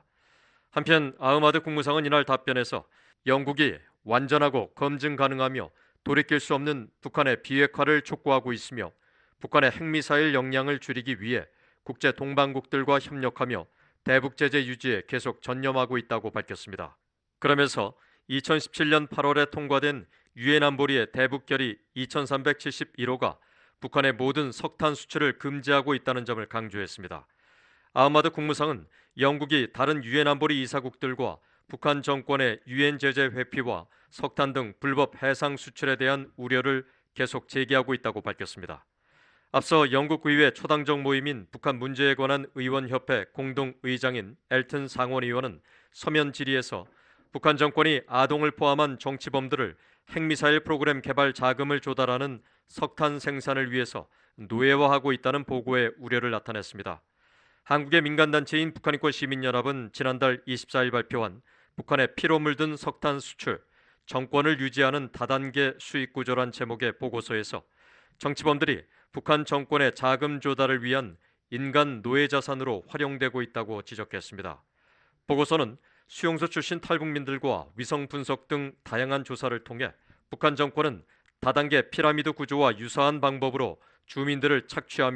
한편 아흐마드 국무상은 이날 답변에서 영국이 완전하고 검증 가능하며 돌이킬 수 없는 북한의 비핵화를 촉구하고 있으며 북한의 핵미사일 역량을 줄이기 위해 국제 동반국들과 협력하며 대북 제재 유지에 계속 전념하고 있다고 밝혔습니다. 그러면서 이천십칠 년 팔월에 통과된 유엔 안보리의 대북 결의 이천삼백칠십일 호가 북한의 모든 석탄 수출을 금지하고 있다는 점을 강조했습니다. 아흐마드 국무상은 영국이 다른 유엔 안보리 이사국들과 북한 정권의 유엔 제재 회피와 석탄 등 불법 해상 수출에 대한 우려를 계속 제기하고 있다고 밝혔습니다. 앞서 영국 의회 초당적 모임인 북한 문제에 관한 의원협회 공동의장인 엘튼 상원의원은 서면 질의에서 북한 정권이 아동을 포함한 정치범들을 핵미사일 프로그램 개발 자금을 조달하는 석탄 생산을 위해서 노예화하고 있다는 보고에 우려를 나타냈습니다. 한국의 민간단체인 북한인권시민연합은 지난달 이십사 일 발표한 북한의 피로 물든 석탄 수출, 정권을 유지하는 다단계 수익 구조란 제목의 보고서에서 정치범들이 북한 정권의 자금 조달을 위한 인간 노예 자산으로 활용되고 있다고 지적했습니다. 보고서는 수용소 출신 탈북민들과 위성 분석 등 다양한 조사를 통해 북한 정권은 다단계 피라미드 구조와 유사한 방법으로 주민들을 착취하며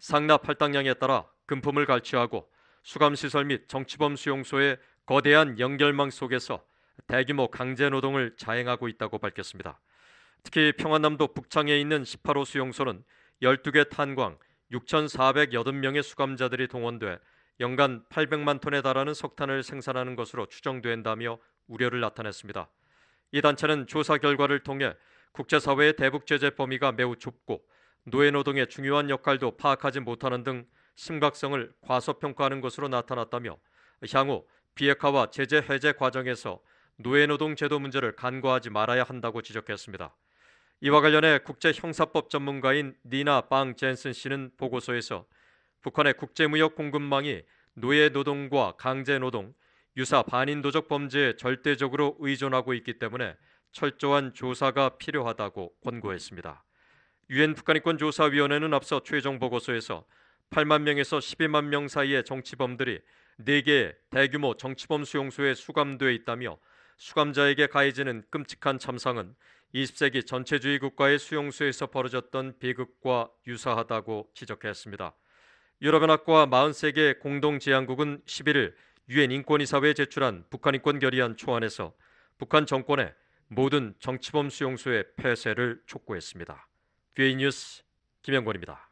상납 할당량에 따라 금품을 갈취하고 수감시설 및 정치범 수용소의 거대한 연결망 속에서 대규모 강제노동을 자행하고 있다고 밝혔습니다. 특히 평안남도 북창에 있는 십팔 호 수용소는 열두 개 탄광 육천사백팔 명의 수감자들이 동원돼 연간 팔백만 톤에 달하는 석탄을 생산하는 것으로 추정된다며 우려를 나타냈습니다. 이 단체는 조사 결과를 통해 국제사회의 대북 제재 범위가 매우 좁고 노예노동의 중요한 역할도 파악하지 못하는 등 심각성을 과소평가하는 것으로 나타났다며 향후 비핵화와 제재 해제 과정에서 노예노동 제도 문제를 간과하지 말아야 한다고 지적했습니다. 이와 관련해 국제형사법 전문가인 니나 방 젠슨 씨는 보고서에서 북한의 국제무역 공급망이 노예노동과 강제노동, 유사 반인도적 범죄에 절대적으로 의존하고 있기 때문에 철저한 조사가 필요하다고 권고했습니다. 유엔 북한인권조사위원회는 앞서 최종 보고서에서 팔만 명에서 십이만 명 사이의 정치범들이 네 개의 대규모 정치범 수용소에 수감돼 있다며 수감자에게 가해지는 끔찍한 참상은 이십 세기 전체주의 국가의 수용소에서 벌어졌던 비극과 유사하다고 지적했습니다. 유럽연합과 사십세 개 공동제안국은 십일 일 유엔 인권이사회에 제출한 북한인권 결의안 초안에서 북한 정권의 모든 정치범 수용소의 폐쇄를 촉구했습니다. 뷰에이 뉴스 김영권입니다.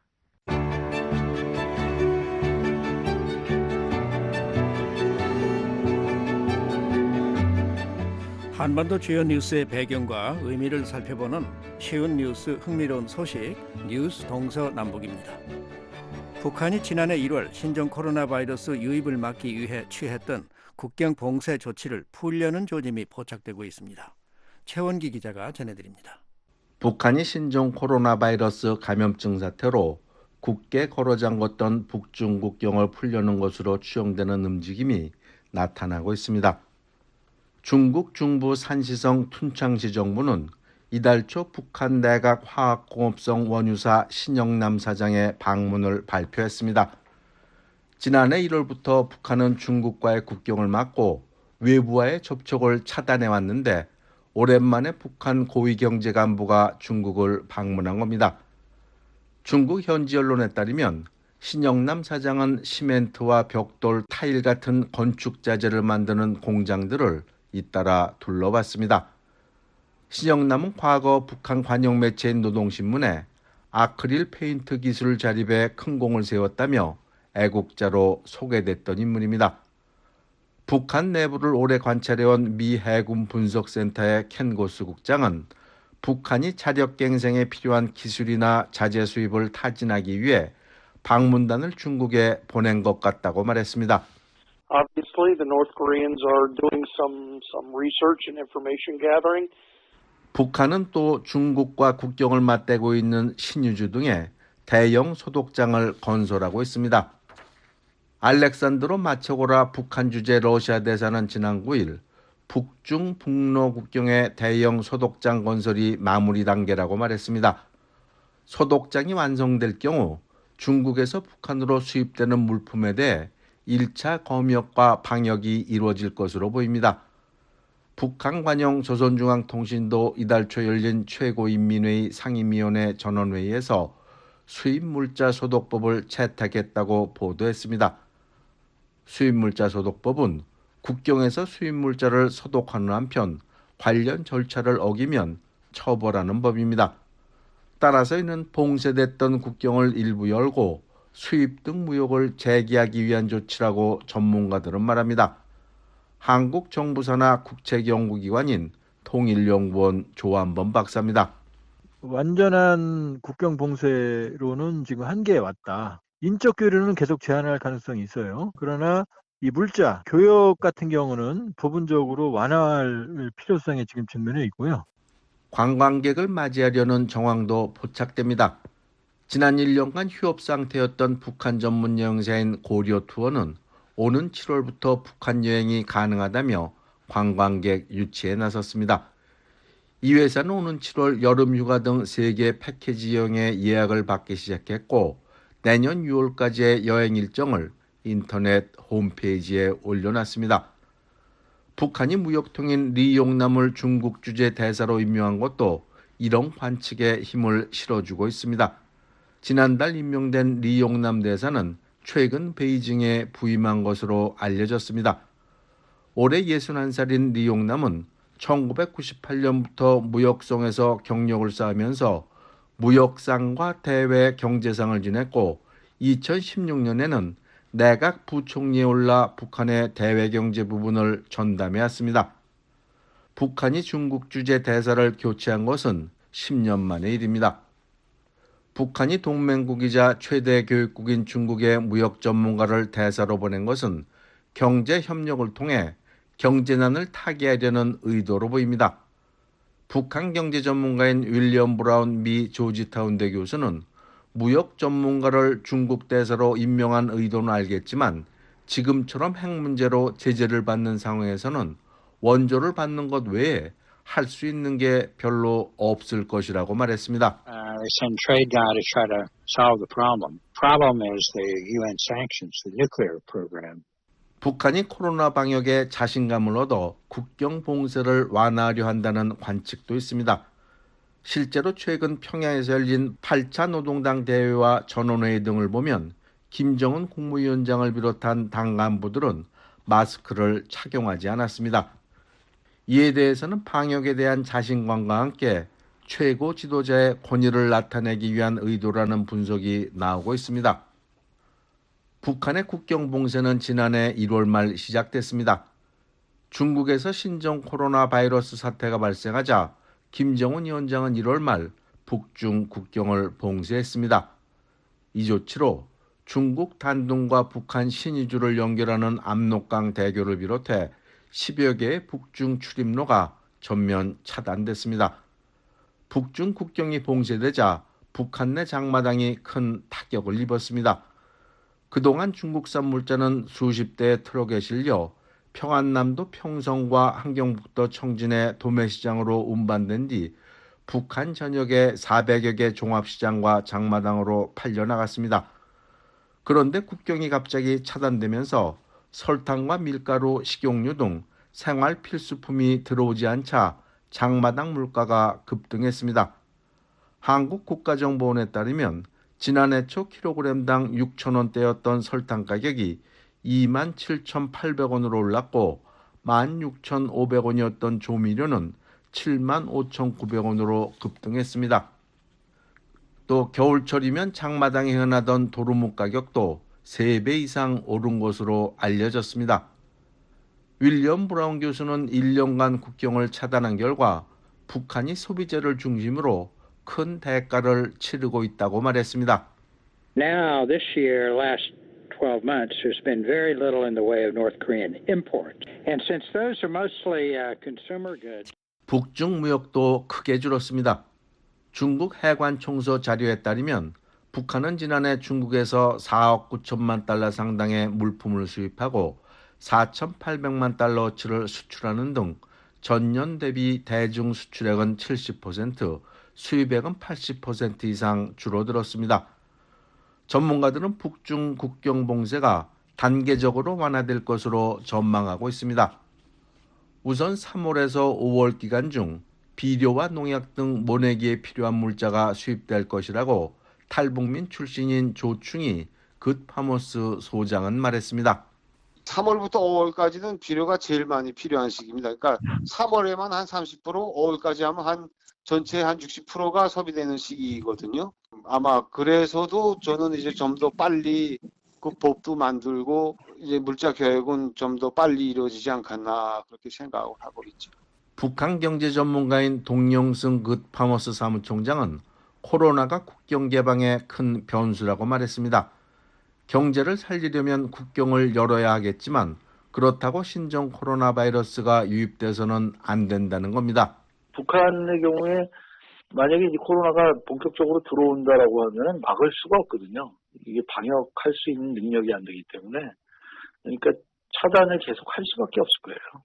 한반도 주요 뉴스의 배경과 의미를 살펴보는 쉬운 뉴스 흥미로운 소식 뉴스 동서남북입니다. 북한이 지난해 일월 신종 코로나 바이러스 유입을 막기 위해 취했던 국경 봉쇄 조치를 풀려는 조짐이 포착되고 있습니다. 최원기 기자가 전해드립니다. 북한이 신종 코로나 바이러스 감염증 사태로 굳게 걸어 잠궜던 북중 국경을 풀려는 것으로 추정되는 움직임이 나타나고 있습니다. 중국 중부 산시성 툰창시 정부는 이달 초 북한 내각 화학공업성 원유사 신영남 사장의 방문을 발표했습니다. 지난해 일월부터 북한은 중국과의 국경을 막고 외부와의 접촉을 차단해왔는데 오랜만에 북한 고위경제 간부가 중국을 방문한 겁니다. 중국 현지 언론에 따르면 신영남 사장은 시멘트와 벽돌, 타일 같은 건축 자재를 만드는 공장들을 잇따라 둘러봤습니다. 신영남은 과거 북한 관영 매체인 노동신문에 아크릴 페인트 기술을 자립해 큰 공을 세웠다며 애국자로 소개됐던 인물입니다. 북한 내부를 오래 관찰해온 미 해군 분석센터의 켄 고스 국장은 북한이 자력갱생에 필요한 기술이나 자재 수입을 타진하기 위해 방문단을 중국에 보낸 것 같다고 말했습니다. Obviously, the North Koreans are doing some some research and information gathering. 북한은 또 중국과 국경을 맞대고 있는 신유주 등의 대형 소독장을 건설하고 있습니다. 알렉산드로 마체고라 북한 주재 러시아 대사는 지난 구 일 북중 북로 국경의 대형 소독장 건설이 마무리 단계라고 말했습니다. 소독장이 완성될 경우 중국에서 북한으로 수입되는 물품에 대해 일 차 검역과 방역이 이루어질 것으로 보입니다. 북한 관영 조선중앙통신도 이달 초 열린 최고인민회의 상임위원회 전원회의에서 수입물자 소독법을 채택했다고 보도했습니다. 수입물자 소독법은 국경에서 수입물자를 소독하는 한편 관련 절차를 어기면 처벌하는 법입니다. 따라서 이는 봉쇄됐던 국경을 일부 열고 수입 등 무역을 재개하기 위한 조치라고 전문가들은 말합니다. 한국 정부사나 국책연구기관인 통일연구원 조한범 박사입니다. 완전한 국경 봉쇄로는 지금 한계에 왔다. 인적 교류는 계속 제한할 가능성이 있어요. 그러나 이 물자, 교역 같은 경우는 부분적으로 완화할 필요성에 지금 직면해 있고요. 관광객을 맞이하려는 정황도 포착됩니다. 지난 일 년간 휴업 상태였던 북한 전문 여행사인 고려 투어는 오는 칠월부터 북한 여행이 가능하다며 관광객 유치에 나섰습니다. 이 회사는 오는 칠월 여름 휴가 등 세 개 패키지 여행의 예약을 받기 시작했고 내년 유월까지의 여행 일정을 인터넷 홈페이지에 올려놨습니다. 북한이 무역통인 리용남을 중국 주재 대사로 임명한 것도 이런 관측에 힘을 실어주고 있습니다. 지난달 임명된 리용남 대사는 최근 베이징에 부임한 것으로 알려졌습니다. 올해 예순한 살인 리용남은 천구백구십팔 년부터 무역성에서 경력을 쌓으면서 무역상과 대외 경제상을 지냈고 이천십육 년에는 내각 부총리에 올라 북한의 대외 경제 부분을 전담해 왔습니다. 북한이 중국 주재 대사를 교체한 것은 십 년 만의 일입니다. 북한이 동맹국이자 최대 교육국인 중국의 무역 전문가를 대사로 보낸 것은 경제 협력을 통해 경제난을 타개하려는 의도로 보입니다. 북한 경제 전문가인 윌리엄 브라운 미 조지타운대 교수는 무역 전문가를 중국 대사로 임명한 의도는 알겠지만 지금처럼 핵 문제로 제재를 받는 상황에서는 원조를 받는 것 외에 할 수 있는 게 별로 없을 것이라고 말했습니다. Uh, they send trade guy to try to solve the problem. Problem is the U N sanctions, the nuclear program. 북한이 코로나 방역에 자신감을 얻어 국경 봉쇄를 완화하려 한다는 관측도 있습니다. 실제로 최근 평양에서 열린 팔 차 노동당 대회와 전원회의 등을 보면 김정은 국무위원장을 비롯한 당 간부들은 마스크를 착용하지 않았습니다. 이에 대해서는 방역에 대한 자신감과 함께 최고 지도자의 권위를 나타내기 위한 의도라는 분석이 나오고 있습니다. 북한의 국경 봉쇄는 지난해 일월 말 시작됐습니다. 중국에서 신종 코로나 바이러스 사태가 발생하자 김정은 위원장은 일월 말 북중 국경을 봉쇄했습니다. 이 조치로 중국 단둥과 북한 신의주를 연결하는 압록강 대교를 비롯해 십여 개의 북중 출입로가 전면 차단됐습니다. 북중 국경이 봉쇄되자 북한 내 장마당이 큰 타격을 입었습니다. 그동안 중국산 물자는 수십 대의 트럭에 실려 평안남도 평성과 함경북도 청진의 도매시장으로 운반된 뒤 북한 전역의 사백여 개 종합시장과 장마당으로 팔려나갔습니다. 그런데 국경이 갑자기 차단되면서 설탕과 밀가루, 식용유 등 생활 필수품이 들어오지 않자 장마당 물가가 급등했습니다. 한국국가정보원에 따르면 지난해 초 킬로그램당 육천 원대였던 설탕 가격이 이만 칠천팔백 원으로 올랐고 만 육천오백 원이었던 조미료는 칠만 오천구백 원으로 급등했습니다. 또 겨울철이면 장마당에 흔하던 도루묵 가격도 세 배 이상 오른 것으로 알려졌습니다. 윌리엄 브라운 교수는 일 년간 국경을 차단한 결과 북한이 소비재를 중심으로 큰 대가를 치르고 있다고 말했습니다. Now, this year, last twelve months, there's been very little in the way of North Korean import. And since those are mostly uh, consumer goods. 북중 무역도 크게 줄었습니다. 중국 해관총소 자료에 따르면 북한은 지난해 중국에서 사억 구천만 달러 상당의 물품을 수입하고 사천팔백만 달러어치를 수출하는 등 전년 대비 대중 수출액은 칠십 퍼센트, 수입액은 팔십 퍼센트 이상 줄어들었습니다. 전문가들은 북중 국경 봉쇄가 단계적으로 완화될 것으로 전망하고 있습니다. 우선 삼월에서 오월 기간 중 비료와 농약 등 모내기에 필요한 물자가 수입될 것이라고 탈북민 출신인 조충희 굿파머스 소장은 말했습니다. 삼월부터 오월까지는 비료가 제일 많이 필요한 시기입니다. 그러니까 삼월에만 한 삼십 퍼센트, 오월까지 하면 한 전체 한 육십 퍼센트가 소비되는 시기거든요. 아마 그래서도 저는 이제 좀 더 빨리 그 법도 만들고 이제 물자 교육은 좀 더 빨리 이루어지지 않겠나 그렇게 생각을 하고 있죠. 북한 경제 전문가인 동영승 굿파머스 사무총장은 코로나가 국경 개방에 큰 변수라고 말했습니다. 경제를 살리려면 국경을 열어야 하겠지만 그렇다고 신종 코로나 바이러스가 유입돼서는 안 된다는 겁니다. 북한의 경우에 만약에 이제 코로나가 본격적으로 들어온다라고 하면 막을 수가 없거든요. 이게 방역할 수 있는 능력이 안 되기 때문에 그러니까 차단을 계속 할 수밖에 없을 거예요.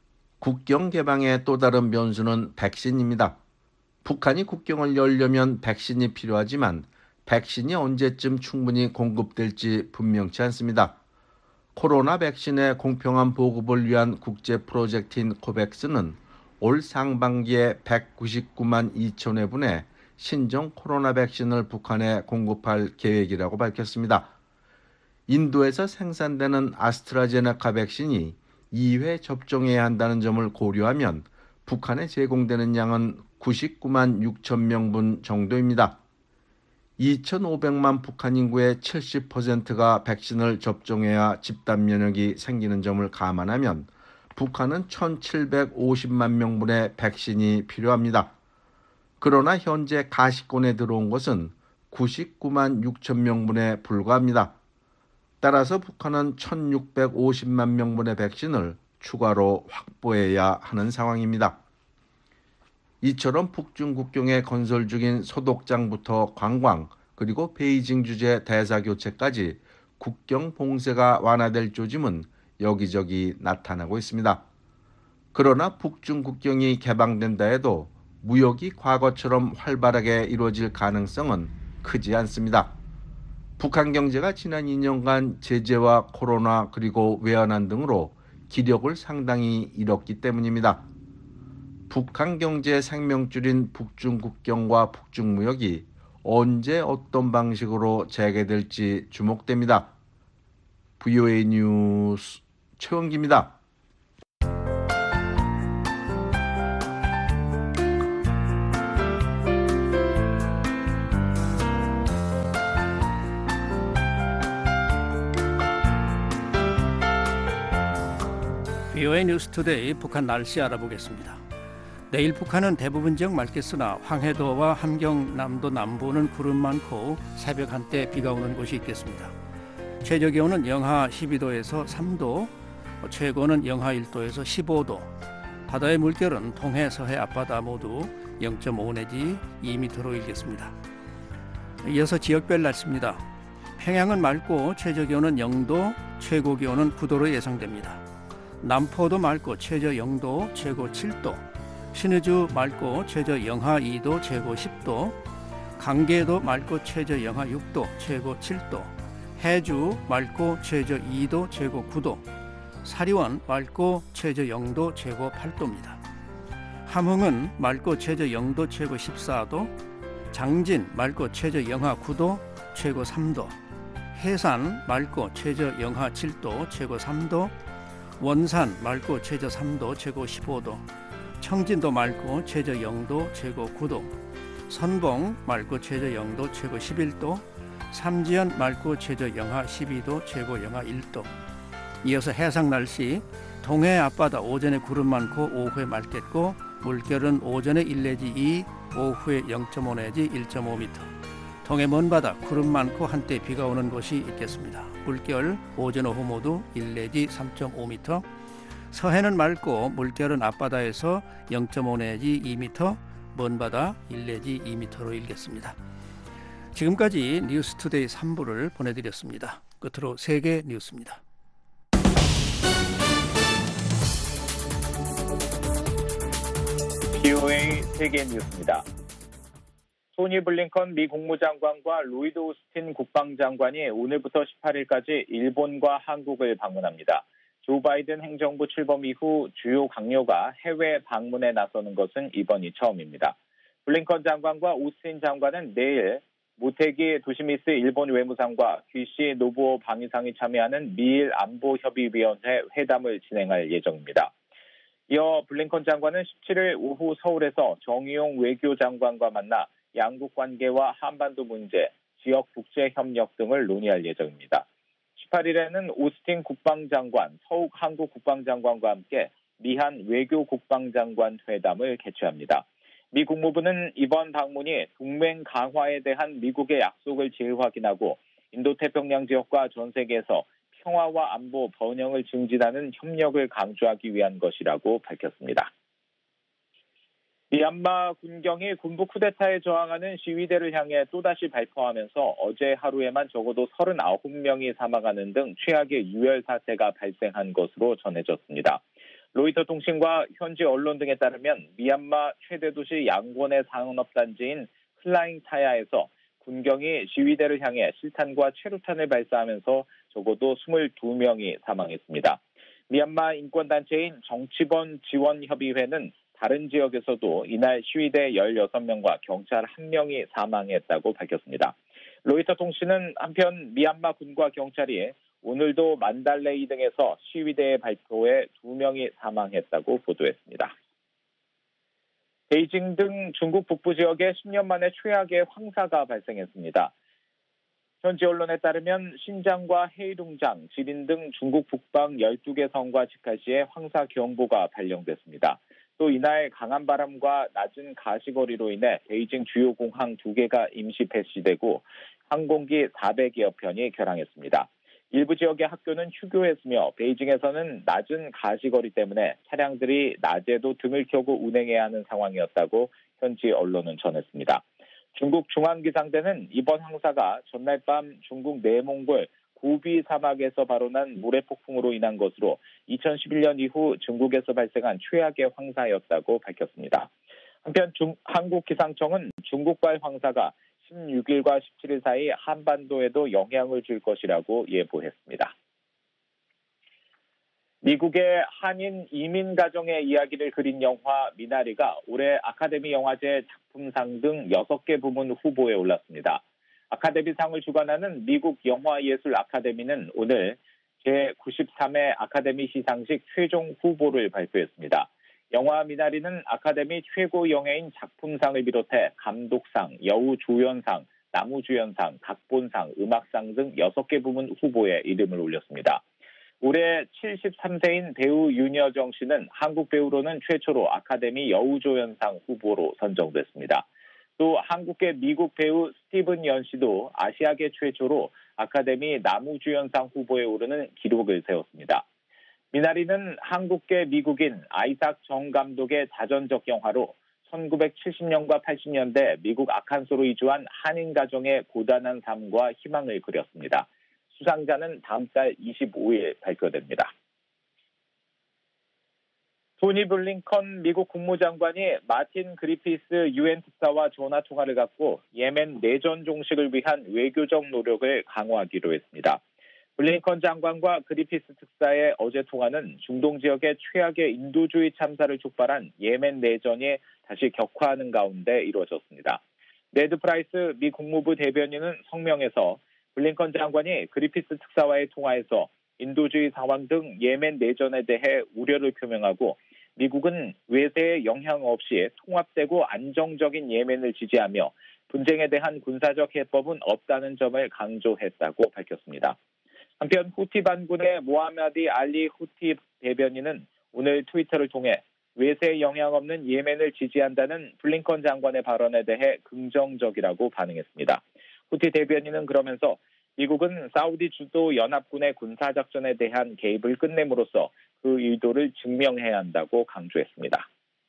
국경 개방의 또 다른 변수는 백신입니다. 북한이 국경을 열려면 백신이 필요하지만 백신이 언제쯤 충분히 공급될지 분명치 않습니다. 코로나 백신의 공평한 보급을 위한 국제 프로젝트인 코백스는 올 상반기에 백구십구만 이천 회분의 신종 코로나 백신을 북한에 공급할 계획이라고 밝혔습니다. 인도에서 생산되는 아스트라제네카 백신이 이 회 접종해야 한다는 점을 고려하면 북한에 제공되는 양은 구십구만 육천 명분 정도입니다. 이천오백만 북한 인구의 칠십 퍼센트가 백신을 접종해야 집단 면역이 생기는 점을 감안하면 북한은 천칠백오십만 명분의 백신이 필요합니다. 그러나 현재 가시권에 들어온 것은 구십구만 육천 명분에 불과합니다. 따라서 북한은 천육백오십만 명분의 백신을 추가로 확보해야 하는 상황입니다. 이처럼 북중 국경에 건설 중인 소독장부터 관광, 그리고 베이징 주재 대사 교체까지 국경 봉쇄가 완화될 조짐은 여기저기 나타나고 있습니다. 그러나 북중 국경이 개방된다 해도 무역이 과거처럼 활발하게 이루어질 가능성은 크지 않습니다. 북한 경제가 지난 이 년간 제재와 코로나 그리고 외환안 등으로 기력을 상당히 잃었기 때문입니다. 북한 경제의 생명줄인 북중 국경과 북중 무역이 언제 어떤 방식으로 재개될지 주목됩니다. 브이오에이 뉴스 최원기입니다. 브이오에이 뉴스투데이 북한 날씨 알아보겠습니다. 내일 북한은 대부분 지역 맑겠으나 황해도와 함경남도 남부는 구름 많고 새벽 한때 비가 오는 곳이 있겠습니다. 최저 기온은 영하 십이 도에서 삼 도, 최고는 영하 일 도에서 십오 도, 바다의 물결은 동해, 서해 앞바다 모두 영 점 오 내지 이 미터로 일겠습니다. 이어서 지역별 날씨입니다. 평양은 맑고 최저 기온은 영 도, 최고 기온은 구 도로 예상됩니다. 남포도 맑고 최저 영 도, 최고 칠 도, 신의주 맑고 최저 영하 이 도, 최고 십 도, 강계도 맑고 최저 영하 육 도, 최고 칠 도, 해주 맑고 최저 이 도, 최고 구 도, 사리원 맑고 최저 영 도, 최고 팔 도입니다. 함흥은 맑고 최저 영 도, 최고 십사 도, 장진 맑고 최저 영하 구 도, 최고 삼 도, 해산 맑고 최저 영하 칠 도, 최고 삼 도, 원산 맑고 최저 삼 도, 최고 십오 도, 청진도 맑고 최저 영 도, 최고 구 도, 선봉 맑고 최저 영 도, 최고 십일 도, 삼지연 맑고 최저 영하 십이 도, 최고 영하 일 도. 이어서 해상 날씨, 동해 앞바다 오전에 구름 많고 오후에 맑겠고 물결은 오전에 일 내지 이, 오후에 영 점 오 내지 일 점 오 미터. 동해 먼바다 구름 많고 한때 비가 오는 곳이 있겠습니다. 물결 오전 오후 모두 일 내지 삼 점 오 미터. 서해는 맑고 물결은 앞바다에서 영 점 오 내지 이 미터, 먼바다 일 내지 이 미터로 일겠습니다. 지금까지 뉴스투데이 삼 부를 보내드렸습니다. 끝으로 세계 뉴스입니다. 브이오에이 세계 뉴스입니다. 토니 블링컨 미 국무장관과 로이드 오스틴 국방장관이 오늘부터 십팔 일까지 일본과 한국을 방문합니다. 조 바이든 행정부 출범 이후 주요 강요가 해외 방문에 나서는 것은 이번이 처음입니다. 블링컨 장관과 오스틴 장관은 내일 모테기 도시미스 일본 외무상과 귀시 노부오 방위상이 참여하는 미일 안보협의위원회 회담을 진행할 예정입니다. 이어 블링컨 장관은 십칠 일 오후 서울에서 정의용 외교장관과 만나 양국 관계와 한반도 문제, 지역 국제협력 등을 논의할 예정입니다. 십팔 일에는 오스틴 국방장관, 서욱 한국 국방장관과 함께 미한 외교국방장관 회담을 개최합니다. 미 국무부는 이번 방문이 동맹 강화에 대한 미국의 약속을 재확인하고 인도태평양 지역과 전 세계에서 평화와 안보 번영을 증진하는 협력을 강조하기 위한 것이라고 밝혔습니다. 미얀마 군경이 군부 쿠데타에 저항하는 시위대를 향해 또다시 발포하면서 어제 하루에만 적어도 서른아홉 명이 사망하는 등 최악의 유혈 사태가 발생한 것으로 전해졌습니다. 로이터 통신과 현지 언론 등에 따르면 미얀마 최대 도시 양곤의 산업단지인 클라잉 타야에서 군경이 시위대를 향해 실탄과 최루탄을 발사하면서 적어도 이십이 명이 사망했습니다. 미얀마 인권단체인 정치본 지원협의회는 다른 지역에서도 이날 시위대 열여섯 명과 경찰 한 명이 사망했다고 밝혔습니다. 로이터 통신은 한편 미얀마 군과 경찰이 오늘도 만달레이 등에서 시위대의 발표에 두 명이 사망했다고 보도했습니다. 베이징 등 중국 북부 지역에 십 년 만에 최악의 황사가 발생했습니다. 현지 언론에 따르면 신장과 헤이룽장, 지린 등 중국 북방 열두 개 성과 직할시에 황사 경보가 발령됐습니다. 또 이날 강한 바람과 낮은 가시거리로 인해 베이징 주요 공항 두 개가 임시 폐쇄되고 항공기 사백여 편이 결항했습니다. 일부 지역의 학교는 휴교했으며 베이징에서는 낮은 가시거리 때문에 차량들이 낮에도 등을 켜고 운행해야 하는 상황이었다고 현지 언론은 전했습니다. 중국 중앙기상대는 이번 황사가 전날 밤 중국 내몽골 고비 사막에서 발원한 물의 폭풍으로 인한 것으로 이천십일 년 이후 중국에서 발생한 최악의 황사였다고 밝혔습니다. 한편 중, 한국기상청은 중국발 황사가 십육 일과 십칠 일 사이 한반도에도 영향을 줄 것이라고 예보했습니다. 미국의 한인 이민 가정의 이야기를 그린 영화 미나리가 올해 아카데미 영화제 작품상 등 여섯 개 부문 후보에 올랐습니다. 아카데미상을 주관하는 미국 영화예술 아카데미는 오늘 제구십삼 회 아카데미 시상식 최종 후보를 발표했습니다. 영화 미나리는 아카데미 최고 영예인 작품상을 비롯해 감독상, 여우조연상, 남우주연상, 각본상, 음악상 등 여섯 개 부문 후보에 이름을 올렸습니다. 올해 칠십삼 세인 배우 윤여정 씨는 한국 배우로는 최초로 아카데미 여우조연상 후보로 선정됐습니다. 또 한국계 미국 배우 스티븐 연 씨도 아시아계 최초로 아카데미 남우주연상 후보에 오르는 기록을 세웠습니다. 미나리는 한국계 미국인 아이삭 정 감독의 자전적 영화로 천구백칠십 년과 팔십 년대 미국 아칸소로 이주한 한인 가정의 고단한 삶과 희망을 그렸습니다. 수상자는 다음 달 이십오 일 발표됩니다. 토니 블링컨 미국 국무장관이 마틴 그리피스 유엔 특사와 전화 통화를 갖고 예멘 내전 종식을 위한 외교적 노력을 강화하기로 했습니다. 블링컨 장관과 그리피스 특사의 어제 통화는 중동 지역의 최악의 인도주의 참사를 촉발한 예멘 내전이 다시 격화하는 가운데 이루어졌습니다. 네드 프라이스 미 국무부 대변인은 성명에서 블링컨 장관이 그리피스 특사와의 통화에서 인도주의 상황 등 예멘 내전에 대해 우려를 표명하고 미국은 외세의 영향 없이 통합되고 안정적인 예멘을 지지하며 분쟁에 대한 군사적 해법은 없다는 점을 강조했다고 밝혔습니다. 한편 후티 반군의 모하마디 알리 후티 대변인은 오늘 트위터를 통해 외세의 영향 없는 예멘을 지지한다는 블링컨 장관의 발언에 대해 긍정적이라고 반응했습니다. 후티 대변인은 그러면서 미국은 사우디 주도 연합군의 군사작전에 대한 개입을 끝냄으로써 그 의도를 증명해야 한다고 강조했습니다.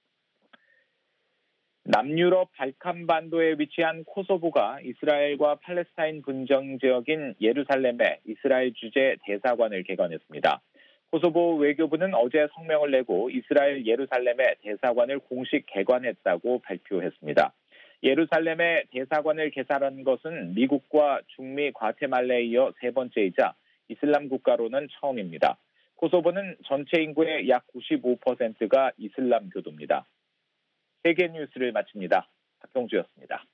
남유럽 발칸반도에 위치한 코소보가 이스라엘과 팔레스타인 분쟁 지역인 예루살렘에 이스라엘 주재 대사관을 개관했습니다. 코소보 외교부는 어제 성명을 내고 이스라엘 예루살렘에 대사관을 공식 개관했다고 발표했습니다. 예루살렘에 대사관을 개설한 것은 미국과 중미 과테말라에 이어 세 번째이자 이슬람 국가로는 처음입니다. 코소보는 전체 인구의 약 구십오 퍼센트가 이슬람 교도입니다. 세계 뉴스를 마칩니다. 박경주였습니다.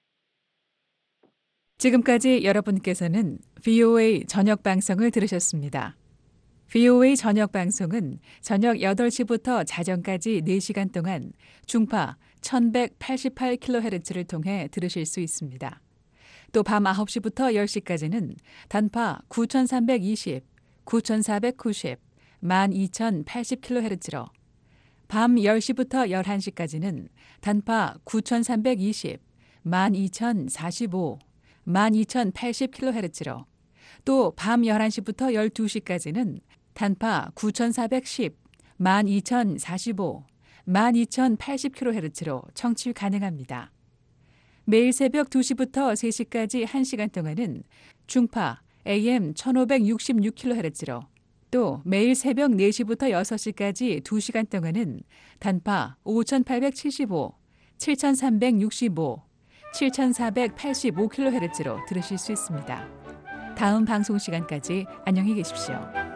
지금까지 여러분께서는 브이오에이 저녁 방송을 들으셨습니다. 브이오에이 저녁 방송은 저녁 여덟 시부터 자정까지 네 시간 동안 중파 천백팔십팔 킬로헤르츠를 통해 들으실 수 있습니다. 또 밤 아홉 시부터 열 시까지는 단파 구천삼백이십, 구천사백구십, 만 이천팔십 킬로헤르츠로 밤 열 시부터 열한 시까지는 단파 구천삼백이십, 만 이천사십오, 만 이천팔십 킬로헤르츠로 또 밤 열한 시부터 열두 시까지는 단파 구천사백십, 만 이천사십오, 만 이천팔십 킬로헤르츠로 청취 가능합니다. 매일 새벽 두 시부터 세 시까지 한 시간 동안은 중파 에이엠 천오백육십육 킬로헤르츠로 또 매일 새벽 네 시부터 여섯 시까지 두 시간 동안은 단파 오천팔백칠십오, 칠천삼백육십오, 칠천사백팔십오 킬로헤르츠로 들으실 수 있습니다. 다음 방송 시간까지 안녕히 계십시오.